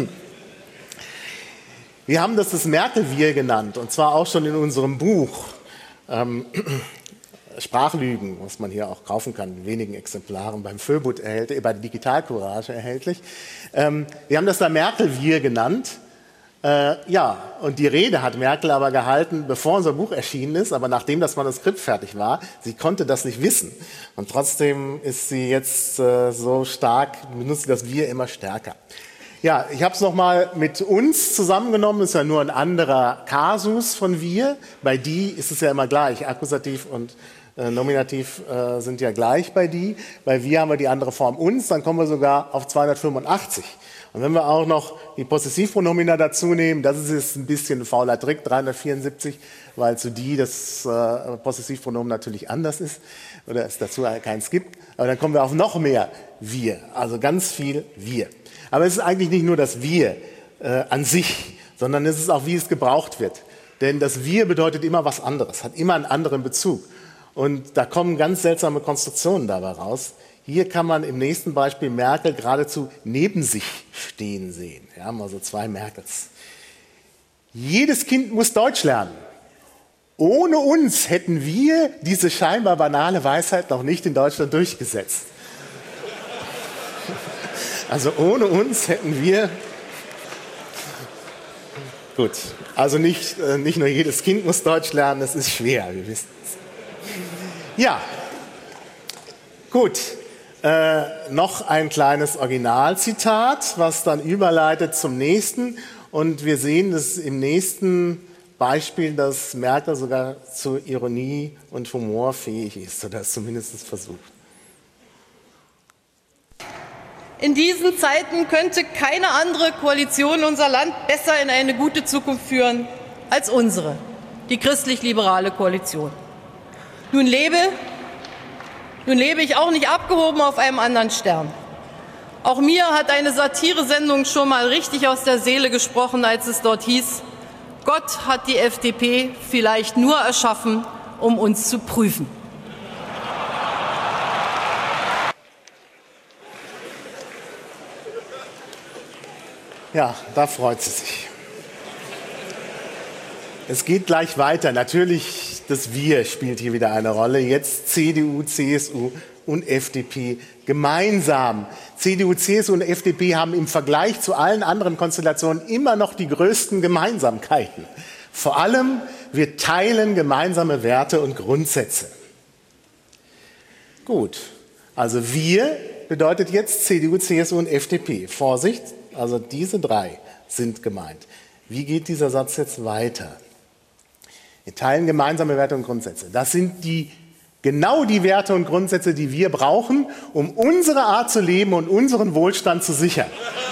Speaker 1: Wir haben das das Merkel-Wir genannt, und zwar auch schon in unserem Buch ähm, Sprachlügen, was man hier auch kaufen kann, in wenigen Exemplaren beim Föbut erhältlich, bei der Digitalcourage erhältlich. Ähm, wir haben das da Merkel-Wir genannt. Äh, ja, und die Rede hat Merkel aber gehalten, bevor unser Buch erschienen ist, aber nachdem das Manuskript fertig war. Sie konnte das nicht wissen. Und trotzdem ist sie jetzt äh, so stark, benutzt sie das Wir immer stärker. Ja, ich habe es nochmal mit uns zusammengenommen, ist ja nur ein anderer Kasus von wir. Bei die ist es ja immer gleich, Akkusativ und äh, Nominativ äh, sind ja gleich bei die. Bei wir haben wir die andere Form uns, dann kommen wir sogar auf zweihundertfünfundachtzig. Und wenn wir auch noch die Possessivpronomina dazu nehmen, das ist jetzt ein bisschen ein fauler Trick, dreihundertvierundsiebzig, weil zu die das äh, Possessivpronomen natürlich anders ist oder es dazu keins gibt. Aber dann kommen wir auf noch mehr wir, also ganz viel wir. Aber es ist eigentlich nicht nur das wir äh, an sich, sondern es ist auch, wie es gebraucht wird. Denn das wir bedeutet immer was anderes, hat immer einen anderen Bezug. Und da kommen ganz seltsame Konstruktionen dabei raus. Hier kann man im nächsten Beispiel Merkel geradezu neben sich stehen sehen. Wir haben also zwei Merkels. Jedes Kind muss Deutsch lernen. Ohne uns hätten wir diese scheinbar banale Weisheit noch nicht in Deutschland durchgesetzt. Also ohne uns hätten wir... Gut, also nicht, nicht nur jedes Kind muss Deutsch lernen, das ist schwer, wir wissen es. Ja, gut. Äh, noch ein kleines Originalzitat, was dann überleitet zum nächsten. Und wir sehen, dass im nächsten Beispiel, dass Merkel sogar zu Ironie und Humor fähig ist, oder es zumindest versucht.
Speaker 4: In diesen Zeiten könnte keine andere Koalition unser Land besser in eine gute Zukunft führen als unsere, die christlich-liberale Koalition. Nun lebe Nun lebe ich auch nicht abgehoben auf einem anderen Stern. Auch mir hat eine Satiresendung schon mal richtig aus der Seele gesprochen, als es dort hieß, Gott hat die F D P vielleicht nur erschaffen, um uns zu prüfen.
Speaker 1: Ja, da freut sie sich. Es geht gleich weiter. Natürlich, das Wir spielt hier wieder eine Rolle. Jetzt C D U, C S U und F D P gemeinsam. C D U, C S U und F D P haben im Vergleich zu allen anderen Konstellationen immer noch die größten Gemeinsamkeiten. Vor allem, wir teilen gemeinsame Werte und Grundsätze. Gut, also wir bedeutet jetzt C D U, C S U und F D P. Vorsicht, also diese drei sind gemeint. Wie geht dieser Satz jetzt weiter? Wir teilen gemeinsame Werte und Grundsätze. Das sind die, genau die Werte und Grundsätze, die wir brauchen, um unsere Art zu leben und unseren Wohlstand zu sichern.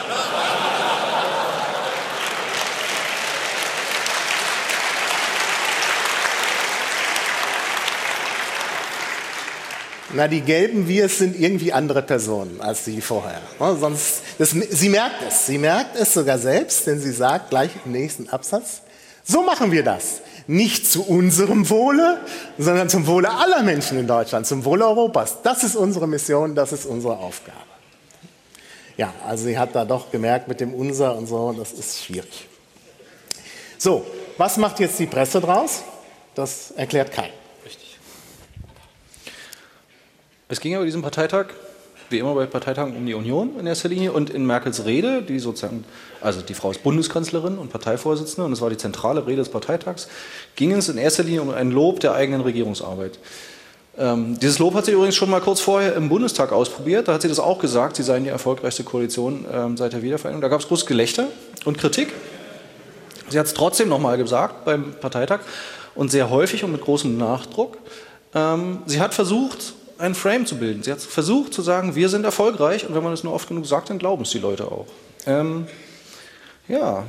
Speaker 1: Na, die gelben Wirs sind irgendwie andere Personen als die vorher. Sonst, das, sie merkt es, sie merkt es sogar selbst, denn sie sagt gleich im nächsten Absatz, so machen wir das. Nicht zu unserem Wohle, sondern zum Wohle aller Menschen in Deutschland, zum Wohle Europas. Das ist unsere Mission, das ist unsere Aufgabe. Ja, also sie hat da doch gemerkt mit dem Unser und so, das ist schwierig. So, was macht jetzt die Presse draus? Das erklärt keiner.
Speaker 2: Es ging ja bei diesem Parteitag wie immer bei Parteitagen um die Union in erster Linie und in Merkels Rede, die sozusagen, also die Frau ist Bundeskanzlerin und Parteivorsitzende und das war die zentrale Rede des Parteitags, ging es in erster Linie um ein Lob der eigenen Regierungsarbeit. Ähm, dieses Lob hat sie übrigens schon mal kurz vorher im Bundestag ausprobiert, da hat sie das auch gesagt, sie seien die erfolgreichste Koalition ähm, seit der Wiedervereinigung. Da gab es großes Gelächter und Kritik. Sie hat es trotzdem nochmal gesagt beim Parteitag und sehr häufig und mit großem Nachdruck. Ähm, sie hat versucht, einen Frame zu bilden. Sie hat versucht zu sagen, wir sind erfolgreich und wenn man das nur oft genug sagt, dann glauben es die Leute auch. Ähm, ja,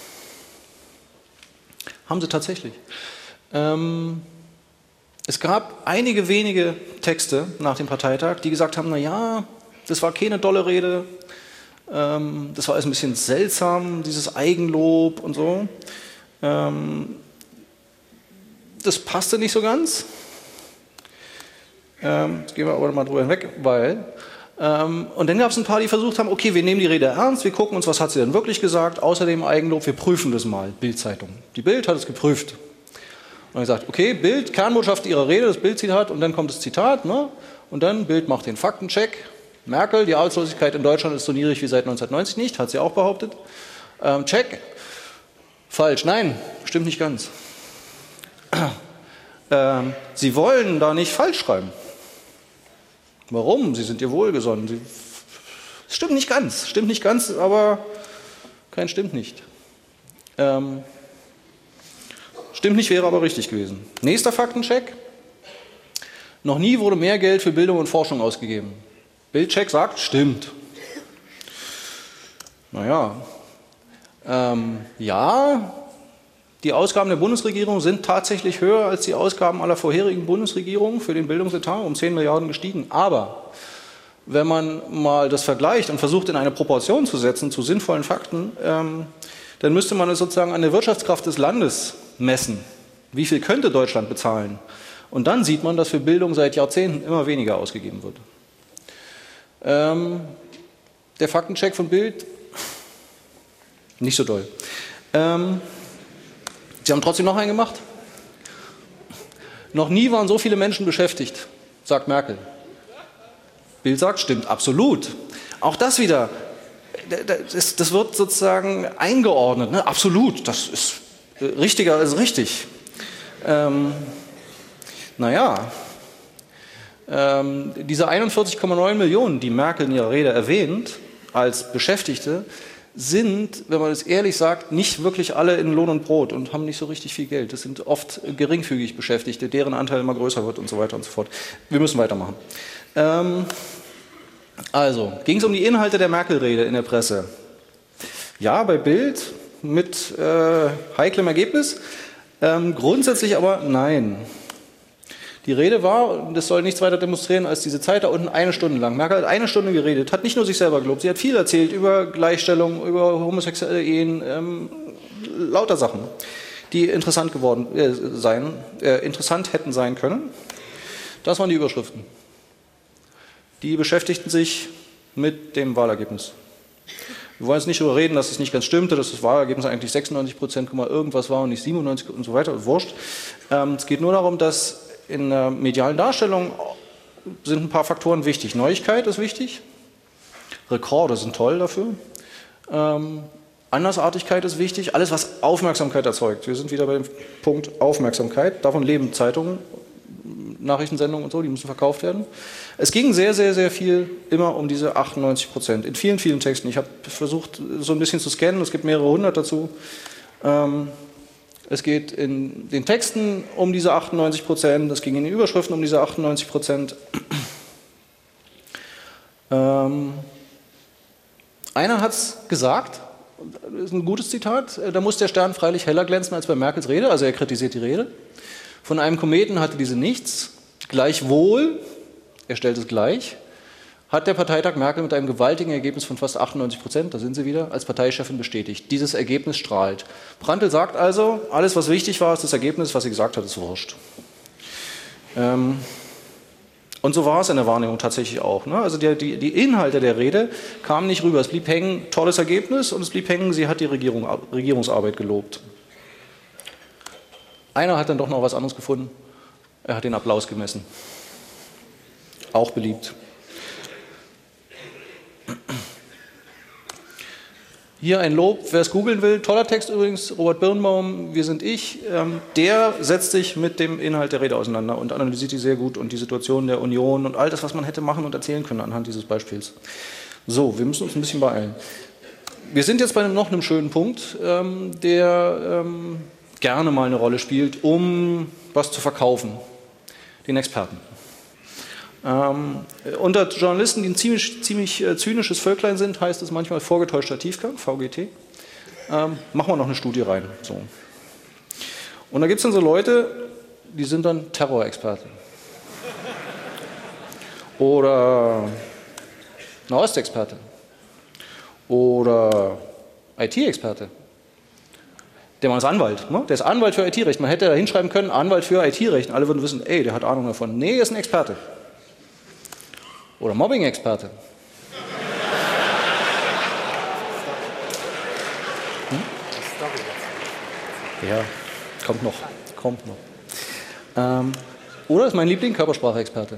Speaker 2: haben sie tatsächlich. Ähm, es gab einige wenige Texte nach dem Parteitag, die gesagt haben, na ja, das war keine dolle Rede, ähm, das war alles ein bisschen seltsam, dieses Eigenlob und so. Ähm, das passte nicht so ganz. Ähm, jetzt gehen wir aber mal drüber hinweg, weil... Ähm, und dann gab es ein paar, die versucht haben, okay, wir nehmen die Rede ernst, wir gucken uns, was hat sie denn wirklich gesagt, außerdem Eigenlob, wir prüfen das mal, Bild-Zeitung. Die Bild hat es geprüft. Und dann gesagt, okay, Bild, Kernbotschaft ihrer Rede, das Bild-Zitat, und dann kommt das Zitat, ne? Und dann Bild macht den Faktencheck. Merkel, die Arbeitslosigkeit in Deutschland ist so niedrig wie seit neunzehnhundertneunzig nicht, hat sie auch behauptet. Ähm, check. Falsch, nein, stimmt nicht ganz. Ähm, sie wollen da nicht falsch schreiben. Warum? Sie sind ihr wohlgesonnen. Sie, stimmt nicht ganz, stimmt nicht ganz, aber kein stimmt nicht. Ähm, stimmt nicht wäre aber richtig gewesen. Nächster Faktencheck. Noch nie wurde mehr Geld für Bildung und Forschung ausgegeben. Bildcheck sagt, stimmt. Naja, ähm, ja, die Ausgaben der Bundesregierung sind tatsächlich höher als die Ausgaben aller vorherigen Bundesregierungen für den Bildungsetat, um zehn Milliarden gestiegen. Aber wenn man mal das vergleicht und versucht, in eine Proportion zu setzen zu sinnvollen Fakten, ähm, dann müsste man es sozusagen an der Wirtschaftskraft des Landes messen. Wie viel könnte Deutschland bezahlen? Und dann sieht man, dass für Bildung seit Jahrzehnten immer weniger ausgegeben wird. Ähm, der Faktencheck von Bild, nicht so doll. Ähm, Sie haben trotzdem noch einen gemacht. Noch nie waren so viele Menschen beschäftigt, sagt Merkel. Bild sagt, stimmt absolut. Auch das wieder, das, das wird sozusagen eingeordnet. Ne? Absolut, das ist richtiger als richtig. Ähm, naja, ähm, diese einundvierzig Komma neun Millionen, die Merkel in ihrer Rede erwähnt, als Beschäftigte, sind, wenn man es ehrlich sagt, nicht wirklich alle in Lohn und Brot und haben nicht so richtig viel Geld. Das sind oft geringfügig Beschäftigte, deren Anteil immer größer wird und so weiter und so fort. Wir müssen weitermachen. Ähm, also, ging es um die Inhalte der Merkel-Rede in der Presse? Ja, bei Bild mit äh, heiklem Ergebnis. Ähm, grundsätzlich aber nein. Die Rede war, und das soll nichts weiter demonstrieren, als diese Zeit da unten eine Stunde lang. Merkel hat eine Stunde geredet, hat nicht nur sich selber gelobt, sie hat viel erzählt über Gleichstellung, über homosexuelle Ehen, ähm, lauter Sachen, die interessant geworden äh, sein, äh, interessant hätten sein können. Das waren die Überschriften. Die beschäftigten sich mit dem Wahlergebnis. Wir wollen jetzt nicht darüber reden, dass es nicht ganz stimmte, dass das Wahlergebnis eigentlich sechsundneunzig Prozent irgendwas war und nicht siebenundneunzig und so weiter, wurscht. Ähm, es geht nur darum, dass in der medialen Darstellung sind ein paar Faktoren wichtig. Neuigkeit ist wichtig, Rekorde sind toll dafür, ähm, Andersartigkeit ist wichtig, alles was Aufmerksamkeit erzeugt. Wir sind wieder bei dem Punkt Aufmerksamkeit, davon leben Zeitungen, Nachrichtensendungen und so, die müssen verkauft werden. Es ging sehr, sehr, sehr viel immer um diese achtundneunzig Prozent, in vielen, vielen Texten. Ich habe versucht, so ein bisschen zu scannen, es gibt mehrere hundert dazu. Ähm, Es geht in den Texten um diese achtundneunzig Prozent, es ging in den Überschriften um diese achtundneunzig Prozent. Ähm, einer hat es gesagt, das ist ein gutes Zitat, da muss der Stern freilich heller glänzen als bei Merkels Rede, also er kritisiert die Rede. Von einem Kometen hatte diese nichts, gleichwohl, er stellt es gleich, hat der Parteitag Merkel mit einem gewaltigen Ergebnis von fast achtundneunzig Prozent, da sind sie wieder, als Parteichefin bestätigt. Dieses Ergebnis strahlt. Prantl sagt also, alles was wichtig war, ist das Ergebnis, was sie gesagt hat, ist wurscht. Ähm, und so war es in der Wahrnehmung tatsächlich auch. Ne? Also die, die, die Inhalte der Rede kamen nicht rüber. Es blieb hängen, tolles Ergebnis, und es blieb hängen, sie hat die Regierung, Regierungsarbeit gelobt. Einer hat dann doch noch was anderes gefunden, er hat den Applaus gemessen. Auch beliebt. Hier ein Lob, wer es googeln will, toller Text übrigens, Robert Birnbaum, wir sind ich, ähm, der setzt sich mit dem Inhalt der Rede auseinander und analysiert die sehr gut und die Situation der Union und all das, was man hätte machen und erzählen können anhand dieses Beispiels. So, wir müssen uns ein bisschen beeilen. Wir sind jetzt bei einem, noch einem schönen Punkt, ähm, der ähm, gerne mal eine Rolle spielt, um was zu verkaufen, den Experten. Ähm, unter Journalisten, die ein ziemlich, ziemlich äh, zynisches Völklein sind, heißt es manchmal vorgetäuschter Tiefgang, V G T. Ähm, machen wir noch eine Studie rein. So. Und da gibt es dann so Leute, die sind dann Terrorexperten. Oder Nahostexperte. Oder I T-Experte. Der Mann ist Anwalt, ne? Der ist Anwalt für I T-Recht. Man hätte da hinschreiben können, Anwalt für I T-Recht. Alle würden wissen, ey, der hat Ahnung davon. Nee, er ist ein Experte. Oder Mobbing-Experte. Hm? Ja, kommt noch. Kommt noch. Ähm, oder ist mein Liebling Körpersprache-Experte.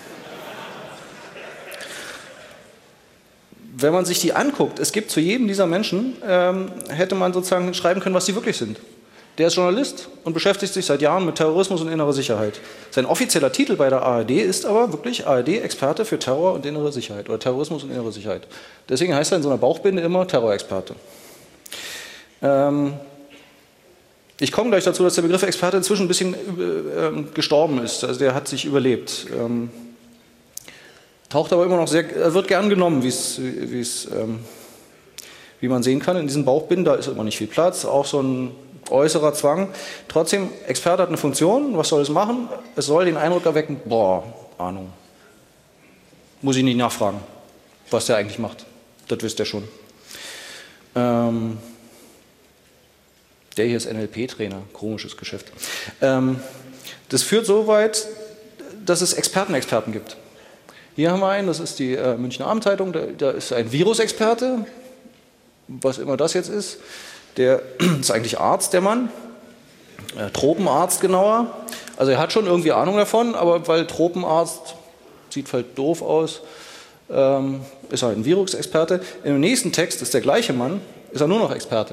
Speaker 2: Wenn man sich die anguckt, es gibt zu jedem dieser Menschen, ähm, hätte man sozusagen schreiben können, was sie wirklich sind. Der ist Journalist und beschäftigt sich seit Jahren mit Terrorismus und innerer Sicherheit. Sein offizieller Titel bei der A R D ist aber wirklich A R D-Experte für Terror und innere Sicherheit oder Terrorismus und innere Sicherheit. Deswegen heißt er in so einer Bauchbinde immer Terrorexperte. Ähm, ich komme gleich dazu, dass der Begriff Experte inzwischen ein bisschen äh, gestorben ist. Also der hat sich überlebt. Ähm, Taucht aber immer noch sehr, er wird gern genommen, wie es, wie es, ähm, wie man sehen kann. In diesen Bauchbinden, da ist immer nicht viel Platz, auch so ein äußerer Zwang. Trotzdem, Experte hat eine Funktion, was soll es machen? Es soll den Eindruck erwecken, boah, Ahnung. Muss ich nicht nachfragen, was der eigentlich macht. Das wisst ihr schon. Ähm, der hier ist N L P-Trainer, komisches Geschäft. Ähm, das führt so weit, dass es Experten-Experten gibt. Hier haben wir einen, das ist die äh, Münchner Abendzeitung, da, da ist ein Virusexperte, was immer das jetzt ist. Der ist eigentlich Arzt, der Mann, äh, Tropenarzt genauer. Also er hat schon irgendwie Ahnung davon, aber weil Tropenarzt sieht halt doof aus, ähm, ist er ein Virusexperte. Im nächsten Text ist der gleiche Mann, ist er nur noch Experte.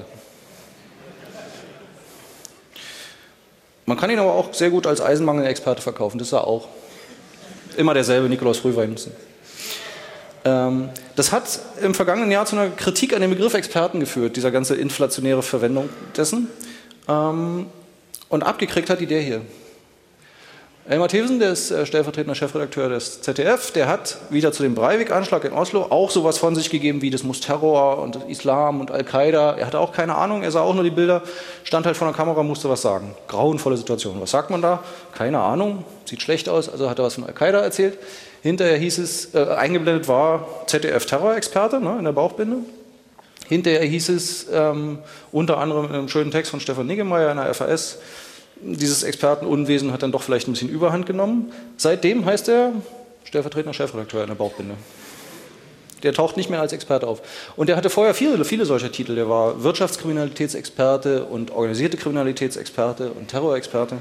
Speaker 2: Man kann ihn aber auch sehr gut als Eisenmangel-Experte verkaufen, das ist er auch. Immer derselbe, Nikolaus Frühweinussen. Ähm, das hat im vergangenen Jahr zu einer Kritik an dem Begriff Experten geführt, dieser ganze inflationäre Verwendung dessen. Ähm, und abgekriegt hat die der hier. Elmar Thewsen, der ist äh, stellvertretender Chefredakteur des Z D F, der hat wieder zu dem Breivik-Anschlag in Oslo auch sowas von sich gegeben, wie das muss Terror und Islam und Al-Qaida. Er hatte auch keine Ahnung, er sah auch nur die Bilder, stand halt vor der Kamera, musste was sagen. Grauenvolle Situation. Was sagt man da? Keine Ahnung, sieht schlecht aus, also hat er was von Al-Qaida erzählt. Hinterher hieß es, äh, eingeblendet war Z D F-Terrorexperte, ne, in der Bauchbinde. Hinterher hieß es ähm, unter anderem in einem schönen Text von Stefan Niggemeier in der F A S, dieses Expertenunwesen hat dann doch vielleicht ein bisschen Überhand genommen. Seitdem heißt er stellvertretender Chefredakteur in der Bauchbinde. Der taucht nicht mehr als Experte auf. Und er hatte vorher viele, viele solcher Titel. Der war Wirtschaftskriminalitätsexperte und organisierte Kriminalitätsexperte und Terrorexperte.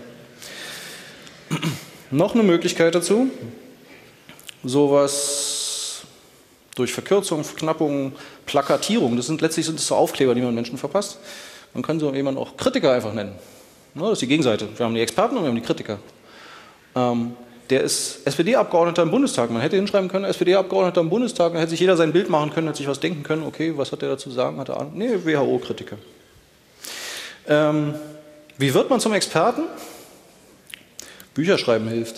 Speaker 2: Noch eine Möglichkeit dazu, sowas durch Verkürzung, Verknappung, Plakatierung, das sind letztlich sind das so Aufkleber, die man Menschen verpasst. Man kann so jemanden auch Kritiker einfach nennen. Das ist die Gegenseite. Wir haben die Experten und wir haben die Kritiker. Ähm, der ist S P D-Abgeordneter im Bundestag. Man hätte hinschreiben können, S P D-Abgeordneter im Bundestag, dann hätte sich jeder sein Bild machen können, hätte sich was denken können, okay, was hat der dazu zu sagen? Hat er Ahnung? Nee, W H O-Kritiker. Ähm, wie wird man zum Experten? Bücher schreiben hilft.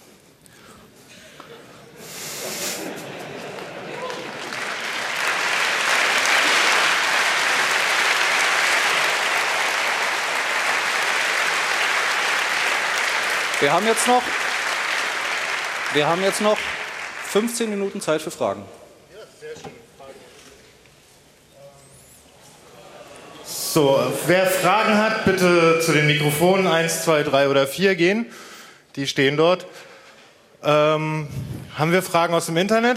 Speaker 2: Wir haben jetzt noch, wir haben jetzt noch fünfzehn Minuten Zeit für Fragen.
Speaker 5: Ja, sehr schön. So, wer Fragen hat, bitte zu den Mikrofonen eins, zwei, drei oder vier gehen. Die stehen dort. Ähm, haben wir Fragen aus dem Internet?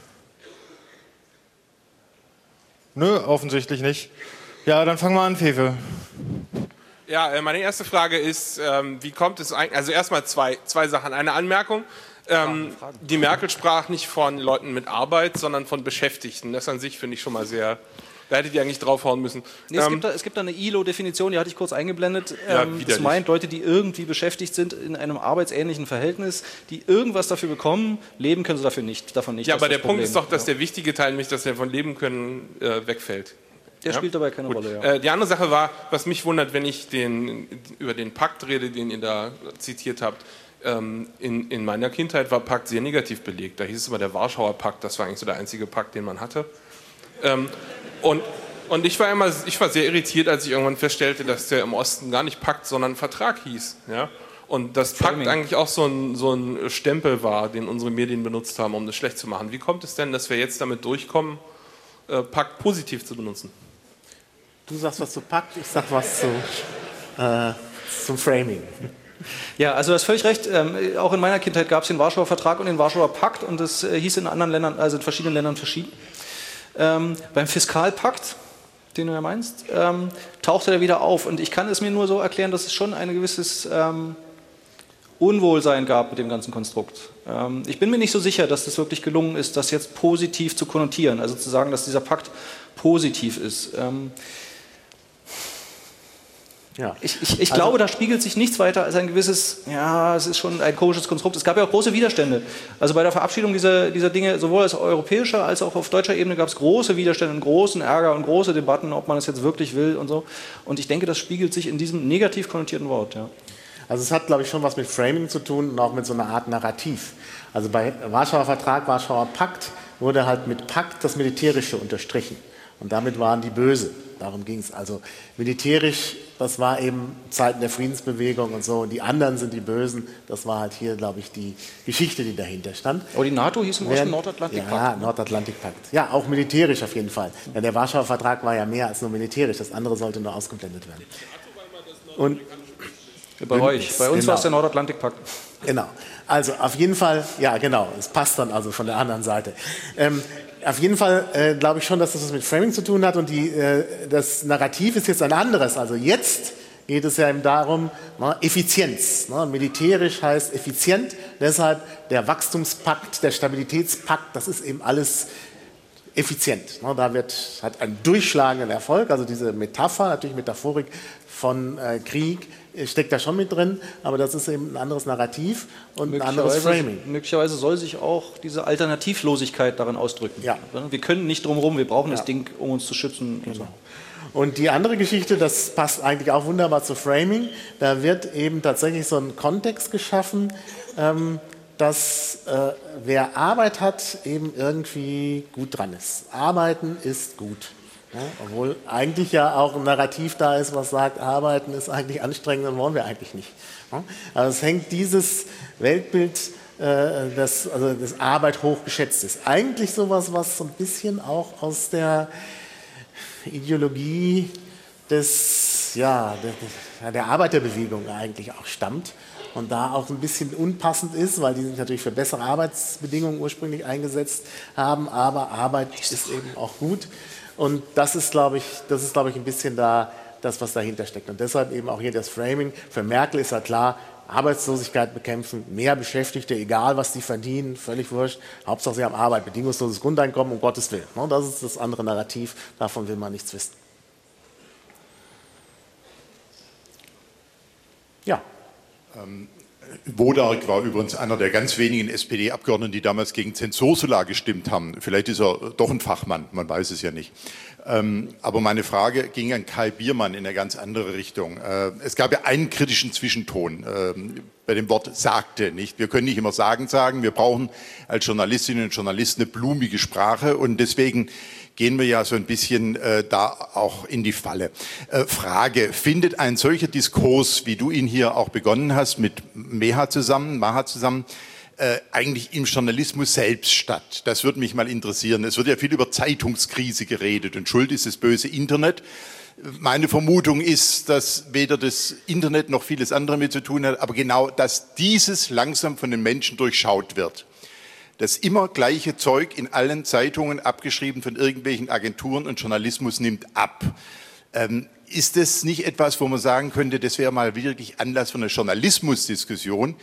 Speaker 5: Nö, offensichtlich nicht. Ja, dann fangen wir an, Fefe.
Speaker 3: Ja, meine erste Frage ist, ähm, wie kommt es eigentlich, also erstmal zwei, zwei Sachen. Eine Anmerkung, ähm, die Merkel sprach nicht von Leuten mit Arbeit, sondern von Beschäftigten. Das an sich finde ich schon mal sehr Da hättet ihr eigentlich draufhauen müssen.
Speaker 2: Nee, es,
Speaker 3: ähm,
Speaker 2: gibt da, es gibt da eine I L O-Definition, die hatte ich kurz eingeblendet.
Speaker 3: Ja,
Speaker 2: Ähm, das
Speaker 3: widerlich.
Speaker 2: meint Leute, die irgendwie beschäftigt sind in einem arbeitsähnlichen Verhältnis, die irgendwas dafür bekommen, leben können sie dafür nicht, davon nicht.
Speaker 3: ja,
Speaker 2: Das
Speaker 3: aber
Speaker 2: ist
Speaker 3: der
Speaker 2: das
Speaker 3: Punkt
Speaker 2: Problem.
Speaker 3: ist doch, dass
Speaker 2: Ja.
Speaker 3: der wichtige Teil, nämlich dass wir von leben können, äh, wegfällt.
Speaker 2: Der
Speaker 3: Ja?
Speaker 2: spielt dabei keine
Speaker 3: Gut.
Speaker 2: Rolle, ja.
Speaker 3: Äh, die andere Sache war, was mich wundert, wenn ich den, über den Pakt rede, den ihr da zitiert habt. Ähm, in, in meiner Kindheit war Pakt sehr negativ belegt. Da hieß es immer der Warschauer Pakt, das war eigentlich so der einzige Pakt, den man hatte. Ähm, und, und ich war immer, ich war sehr irritiert, als ich irgendwann feststellte, dass der im Osten gar nicht Pakt, sondern Vertrag hieß. Ja? Und dass Pakt
Speaker 2: Framing.
Speaker 3: eigentlich auch so ein, so ein Stempel war, den unsere Medien benutzt haben, um das schlecht zu machen. Wie kommt es denn, dass wir jetzt damit durchkommen, äh, Pakt positiv zu benutzen?
Speaker 1: Du sagst was zu Pakt, ich sag was zu, äh, zum Framing.
Speaker 2: Ja, also du hast völlig recht. Ähm, auch in meiner Kindheit gab es den Warschauer Vertrag und den Warschauer Pakt und das äh, hieß in anderen Ländern, also in verschiedenen Ländern verschieden. Ähm, beim Fiskalpakt, den du ja meinst, ähm, tauchte er wieder auf und ich kann es mir nur so erklären, dass es schon ein gewisses ähm, Unwohlsein gab mit dem ganzen Konstrukt. Ähm, ich bin mir nicht so sicher, dass das wirklich gelungen ist, das jetzt positiv zu konnotieren, also zu sagen, dass dieser Pakt positiv ist. Ähm,
Speaker 1: Ja.
Speaker 2: Ich, ich, ich
Speaker 1: Also-
Speaker 2: glaube, da spiegelt sich nichts weiter als ein gewisses, ja, es ist schon ein komisches Konstrukt. Es gab ja auch große Widerstände. Also bei der Verabschiedung dieser, dieser Dinge, sowohl auf europäischer als auch auf deutscher Ebene, gab es große Widerstände und großen Ärger und große Debatten, ob man es jetzt wirklich will und so. Und ich denke, das spiegelt sich in diesem negativ konnotierten Wort. Ja.
Speaker 1: Also es hat, glaube ich, schon was mit Framing zu tun und auch mit so einer Art Narrativ. Also bei Warschauer Vertrag, Warschauer Pakt wurde halt mit Pakt das Militärische unterstrichen. Und damit waren die böse. Darum ging es. Also militärisch, das war eben Zeiten der Friedensbewegung und so. Und die anderen sind die Bösen. Das war halt hier, glaube ich, die Geschichte, die dahinter stand.
Speaker 2: Aber die NATO hieß im Osten
Speaker 1: Während-
Speaker 2: Nordatlantikpakt.
Speaker 1: Ja, Nordatlantikpakt. Ja, auch militärisch auf jeden Fall. Ja, der Warschauer Vertrag war ja mehr als nur militärisch. Das andere sollte nur ausgeblendet werden. Und
Speaker 2: Bei euch. Bei uns
Speaker 1: Genau.
Speaker 2: war es der Nordatlantikpakt.
Speaker 1: Genau. Also auf jeden Fall, ja genau, es passt dann also von der anderen Seite. Ähm, auf jeden Fall äh, glaube ich schon, dass das was mit Framing zu tun hat und die, äh, das Narrativ ist jetzt ein anderes. Also jetzt geht es ja eben darum, ne, Effizienz. Ne, militärisch heißt effizient, deshalb der Wachstumspakt, der Stabilitätspakt, das ist eben alles effizient. Ne, da wird, hat einen durchschlagenden Erfolg, also diese Metapher, natürlich Metaphorik von äh, Krieg, steckt da schon mit drin, aber das ist eben ein anderes Narrativ und ein anderes
Speaker 2: Möglicherweise,
Speaker 1: Framing.
Speaker 2: möglicherweise soll sich auch diese Alternativlosigkeit darin ausdrücken.
Speaker 1: Ja.
Speaker 2: Wir können nicht drum herum, wir brauchen
Speaker 1: Ja.
Speaker 2: das Ding, um uns zu schützen. Und so.
Speaker 1: Und die andere Geschichte, das passt eigentlich auch wunderbar zu Framing, da wird eben tatsächlich so ein Kontext geschaffen, ähm, dass äh, wer Arbeit hat, eben irgendwie gut dran ist. Arbeiten ist gut. Ja, obwohl eigentlich ja auch ein Narrativ da ist, was sagt, Arbeiten ist eigentlich anstrengend und wollen wir eigentlich nicht. Ja, also es hängt dieses Weltbild, äh, das, also das Arbeit hochgeschätzt ist. Eigentlich sowas, was so ein bisschen auch aus der Ideologie des, ja, der, der Arbeiterbewegung eigentlich auch stammt und da auch ein bisschen unpassend ist, weil die sich natürlich für bessere Arbeitsbedingungen ursprünglich eingesetzt haben, aber Arbeit ist eben auch gut. Und das ist, glaube ich, das ist, glaube ich, ein bisschen da das, was dahinter steckt. Und deshalb eben auch hier das Framing. Für Merkel ist ja klar, Arbeitslosigkeit bekämpfen, mehr Beschäftigte, egal was die verdienen, völlig wurscht. Hauptsache sie haben Arbeit, bedingungsloses Grundeinkommen, um Gottes Willen. Das ist das andere Narrativ, davon will man nichts wissen. Ja.
Speaker 6: Ähm, Wodark war übrigens einer der ganz wenigen S P D-Abgeordneten, die damals gegen Zensursula gestimmt haben. Vielleicht ist er doch ein Fachmann, man weiß es ja nicht. Ähm, aber meine Frage ging an Kai Biermann in eine ganz andere Richtung. Äh, es gab ja einen kritischen Zwischenton äh, bei dem Wort sagte, nicht? Wir können nicht immer sagen sagen, wir brauchen als Journalistinnen und Journalisten eine blumige Sprache und deswegen gehen wir ja so ein bisschen äh, da auch in die Falle. Äh, Frage, findet ein solcher Diskurs, wie du ihn hier auch begonnen hast, mit Meha zusammen, Maha zusammen, äh, eigentlich im Journalismus selbst statt? Das würde mich mal interessieren. Es wird ja viel über Zeitungskrise geredet und schuld ist das böse Internet. Meine Vermutung ist, dass weder das Internet noch vieles andere mit zu tun hat, aber genau, dass dieses langsam von den Menschen durchschaut wird. Das immer gleiche Zeug in allen Zeitungen, abgeschrieben von irgendwelchen Agenturen und Journalismus, nimmt ab. Ähm, ist das nicht etwas, wo man sagen könnte, das wäre mal wirklich Anlass für eine Journalismusdiskussion,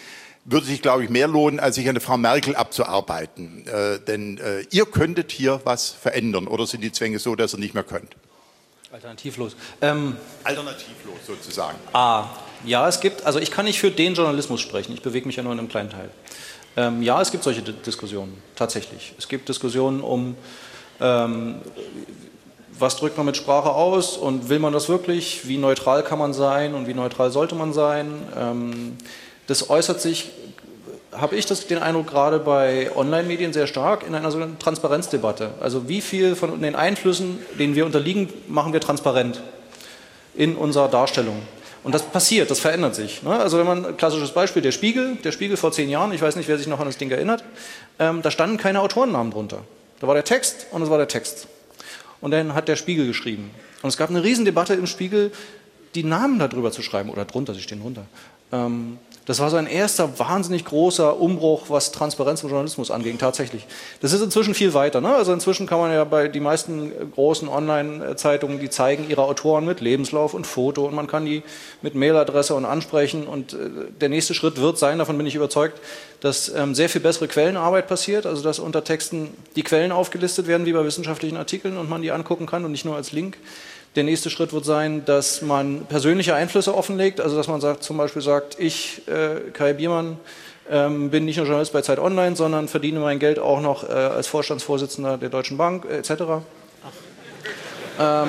Speaker 6: würde sich, glaube ich, mehr lohnen, als sich an der Frau Merkel abzuarbeiten. Äh, denn äh, ihr könntet hier was verändern, oder sind die Zwänge so, dass ihr nicht mehr könnt?
Speaker 2: Alternativlos. Ähm,
Speaker 6: Alternativlos sozusagen.
Speaker 2: Ah, ja, es gibt, also ich kann nicht für den Journalismus sprechen, ich bewege mich ja nur in einem kleinen Teil. Ähm, ja, es gibt solche D- Diskussionen, tatsächlich. Es gibt Diskussionen um, ähm, was drückt man mit Sprache aus und will man das wirklich, wie neutral kann man sein und wie neutral sollte man sein. Ähm, das äußert sich, habe ich das, den Eindruck, gerade bei Online-Medien sehr stark in einer sogenannten Transparenzdebatte. Also wie viel von den Einflüssen, denen wir unterliegen, machen wir transparent in unserer Darstellung. Und das passiert, das verändert sich. Ne? Also wenn man, klassisches Beispiel, der Spiegel, der Spiegel vor zehn Jahren, ich weiß nicht, wer sich noch an das Ding erinnert, ähm, da standen keine Autorennamen drunter. Da war der Text und es war der Text. Und dann hat der Spiegel geschrieben. Und es gab eine Riesendebatte im Spiegel, die Namen da drüber zu schreiben, oder drunter, sie stehen drunter. Ähm, Das war so ein erster wahnsinnig großer Umbruch, was Transparenz im Journalismus anging, tatsächlich. Das ist inzwischen viel weiter. Ne? Also inzwischen kann man ja bei die meisten großen Online-Zeitungen, die zeigen ihre Autoren mit Lebenslauf und Foto und man kann die mit Mailadresse und ansprechen. Und äh, der nächste Schritt wird sein, davon bin ich überzeugt, dass ähm, sehr viel bessere Quellenarbeit passiert, also dass unter Texten die Quellen aufgelistet werden, wie bei wissenschaftlichen Artikeln, und man die angucken kann und nicht nur als Link. Der nächste Schritt wird sein, dass man persönliche Einflüsse offenlegt, also dass man sagt, zum Beispiel sagt, ich, äh, Kai Biermann, ähm, bin nicht nur Journalist bei Zeit Online, sondern verdiene mein Geld auch noch äh, als Vorstandsvorsitzender der Deutschen Bank, äh, et cetera. Ähm,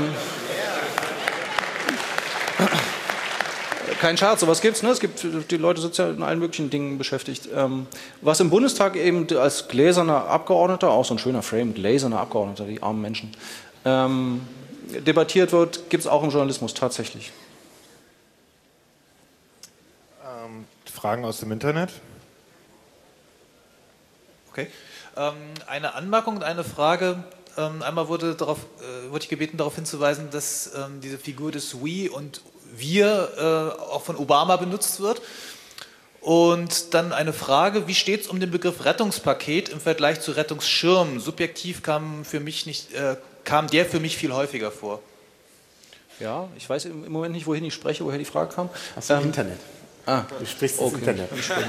Speaker 2: kein Scherz, sowas gibt's, ne? Es gibt, die Leute sind ja in allen möglichen Dingen beschäftigt. Ähm, was im Bundestag eben als gläserner Abgeordneter, auch so ein schöner Frame, gläserner Abgeordneter, die armen Menschen, ähm, debattiert wird, gibt es auch im Journalismus tatsächlich.
Speaker 5: Ähm, Fragen aus dem Internet?
Speaker 7: Okay. Ähm, eine Anmerkung und eine Frage. Ähm, einmal wurde, darauf, äh, wurde ich gebeten, darauf hinzuweisen, dass ähm, diese Figur des We und Wir äh, auch von Obama benutzt wird. Und dann eine Frage, wie steht es um den Begriff Rettungspaket im Vergleich zu Rettungsschirm? Subjektiv kam für mich nicht... Äh, kam der für mich viel häufiger vor.
Speaker 2: Ja, ich weiß im Moment nicht, wohin ich spreche, woher die Frage kam.
Speaker 1: Aus dem
Speaker 2: ähm,
Speaker 1: Internet.
Speaker 2: Ah,
Speaker 1: du sprichst
Speaker 2: okay.
Speaker 1: ins Internet.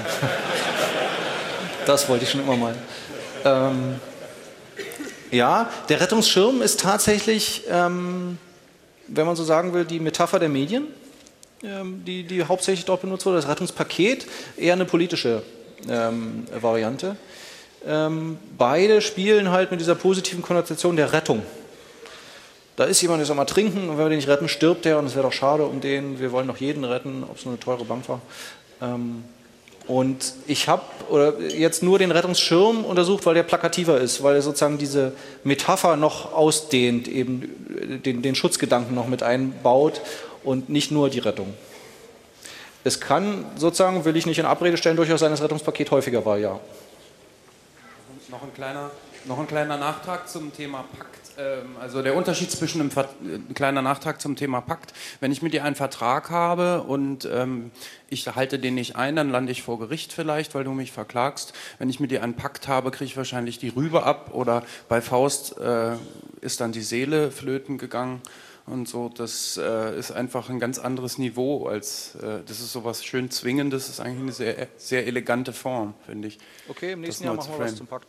Speaker 2: Das wollte ich schon immer mal. Ähm, ja, der Rettungsschirm ist tatsächlich, ähm, wenn man so sagen will, die Metapher der Medien, ähm, die, die hauptsächlich dort benutzt wurde. Das Rettungspaket eher eine politische ähm, Variante. Ähm, beide spielen halt mit dieser positiven Konnotation der Rettung. Da ist jemand, der soll mal trinken, und wenn wir den nicht retten, stirbt der, und es wäre doch schade um den. Wir wollen doch jeden retten, ob es nur eine teure Bank war. Ähm, und ich habe jetzt nur den Rettungsschirm untersucht, weil der plakativer ist, weil er sozusagen diese Metapher noch ausdehnt, eben den, den Schutzgedanken noch mit einbaut und nicht nur die Rettung. Es kann sozusagen, will ich nicht in Abrede stellen, durchaus sein, dass das Rettungspaket häufiger war, ja.
Speaker 8: Noch ein kleiner, noch ein kleiner Nachtrag zum Thema Pakt. Also der Unterschied zwischen einem Ver- ein kleiner Nachtrag zum Thema Pakt. Wenn ich mit dir einen Vertrag habe und ähm, ich halte den nicht ein, dann lande ich vor Gericht vielleicht, weil du mich verklagst. Wenn ich mit dir einen Pakt habe, kriege ich wahrscheinlich die Rübe ab, oder bei Faust äh, ist dann die Seele flöten gegangen und so. Das äh, ist einfach ein ganz anderes Niveau als, äh, das ist sowas schön Zwingendes, das ist eigentlich eine sehr, sehr elegante Form, finde ich.
Speaker 2: Okay, im nächsten
Speaker 8: Das
Speaker 2: Jahr
Speaker 8: nur als
Speaker 2: machen wir was
Speaker 8: Frame.
Speaker 2: zum Pakt.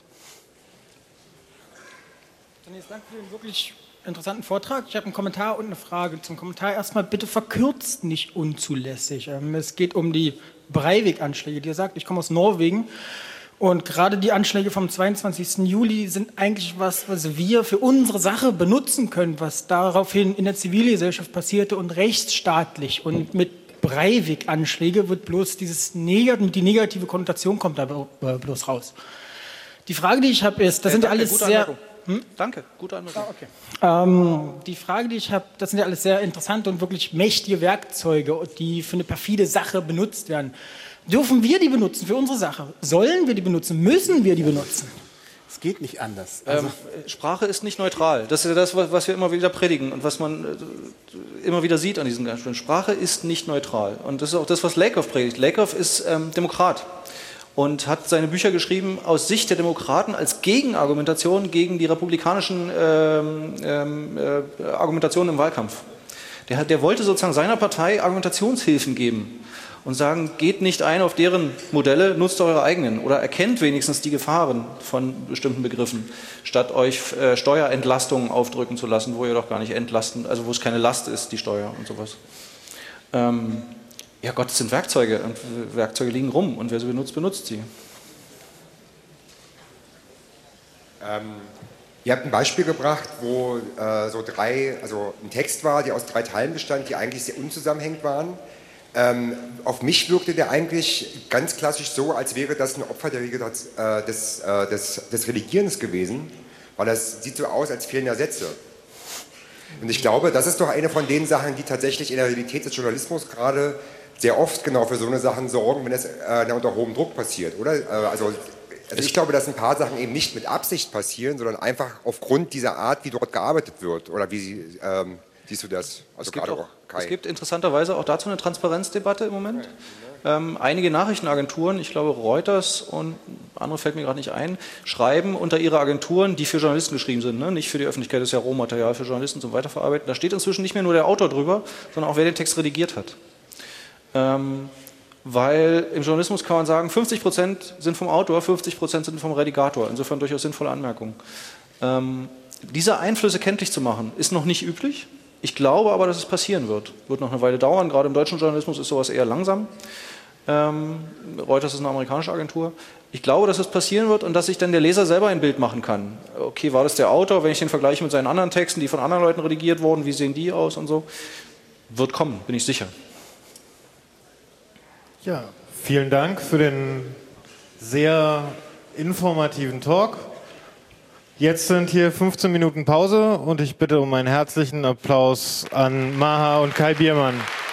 Speaker 9: Zunächst Dank für den wirklich interessanten Vortrag. Ich habe einen Kommentar und eine Frage. Zum Kommentar erstmal, bitte verkürzt nicht unzulässig. Ähm, Es geht um die Breivik-Anschläge. Die sagt, ich komme aus Norwegen, und gerade die Anschläge vom zweiundzwanzigsten Juli sind eigentlich was, was wir für unsere Sache benutzen können, was daraufhin in der Zivilgesellschaft passierte und rechtsstaatlich. Und mit Breivik-Anschläge wird bloß dieses Negat- die negative Konnotation kommt da bloß raus. Die Frage, die ich habe, ist, das
Speaker 2: Äh,
Speaker 9: sind ja
Speaker 2: danke,
Speaker 9: alles
Speaker 2: gute
Speaker 9: sehr...
Speaker 2: Anmerkung. Hm? Danke, gute Anmerkung.
Speaker 9: Ah, okay. Ähm, die Frage, die ich habe, das sind ja alles sehr interessante und wirklich mächtige Werkzeuge, die für eine perfide Sache benutzt werden. Dürfen wir die benutzen für unsere Sache? Sollen wir die benutzen? Müssen wir die benutzen?
Speaker 1: Es geht nicht anders. Also,
Speaker 2: Ähm, Sprache ist nicht neutral. Das ist ja das, was wir immer wieder predigen und was man äh, immer wieder sieht an diesen ganzen Sprache ist nicht neutral. Und das ist auch das, was Lakoff predigt. Lakoff ist ähm, Demokrat und hat seine Bücher geschrieben aus Sicht der Demokraten als Gegenargumentation gegen die republikanischen ähm, ähm, äh, Argumentationen im Wahlkampf. Der, hat, der wollte sozusagen seiner Partei Argumentationshilfen geben. und sagen, geht nicht ein auf deren Modelle, nutzt eure eigenen oder erkennt wenigstens die Gefahren von bestimmten Begriffen, statt euch äh, Steuerentlastungen aufdrücken zu lassen, wo ihr doch gar nicht entlasten, also wo es keine Last ist, die Steuer und sowas. Ähm, ja Gott, es sind Werkzeuge und Werkzeuge liegen rum und wer sie benutzt, benutzt sie.
Speaker 10: Ähm, ihr habt ein Beispiel gebracht, wo äh, so drei, also ein Text war, der aus drei Teilen bestand, die eigentlich sehr unzusammenhängend waren. Ähm, auf mich wirkte der eigentlich ganz klassisch so, als wäre das ein Opfer der, äh, des, äh, des, des Redigierens gewesen, weil das sieht so aus, als fehlen ja Sätze. Und ich glaube, das ist doch eine von den Sachen, die tatsächlich in der Realität des Journalismus gerade sehr oft genau für so eine Sachen sorgen, wenn es äh, unter hohem Druck passiert, oder? Äh, also, also ich glaube, dass ein paar Sachen eben nicht mit Absicht passieren, sondern einfach aufgrund dieser Art, wie dort gearbeitet wird. Oder wie Sie, ähm, siehst du das? Also
Speaker 2: es, gibt
Speaker 10: gerade
Speaker 2: auch,
Speaker 10: Kai.
Speaker 2: es gibt interessanterweise auch dazu eine Transparenzdebatte im Moment. Ähm, einige Nachrichtenagenturen, ich glaube Reuters und andere fällt mir gerade nicht ein, schreiben unter ihre Agenturen, die für Journalisten geschrieben sind, ne? Nicht für die Öffentlichkeit, das ist ja Rohmaterial für Journalisten zum Weiterverarbeiten. Da steht inzwischen nicht mehr nur der Autor drüber, sondern auch wer den Text redigiert hat. Ähm, Weil im Journalismus kann man sagen, fünfzig Prozent sind vom Autor, fünfzig Prozent sind vom Redigator. Insofern durchaus sinnvolle Anmerkung. Ähm, diese Einflüsse kenntlich zu machen, ist noch nicht üblich. Ich glaube aber, dass es passieren wird. Wird noch eine Weile dauern. Gerade im deutschen Journalismus ist sowas eher langsam. Ähm, Reuters ist eine amerikanische Agentur. Ich glaube, dass es passieren wird und dass sich dann der Leser selber ein Bild machen kann. Okay, war das der Autor? Wenn ich den vergleiche mit seinen anderen Texten, die von anderen Leuten redigiert wurden, wie sehen die aus und so? Wird kommen, bin ich sicher.
Speaker 5: Ja, vielen Dank für den sehr informativen Talk. Jetzt sind hier fünfzehn Minuten Pause und ich bitte um einen herzlichen Applaus an Maha und Kai Biermann.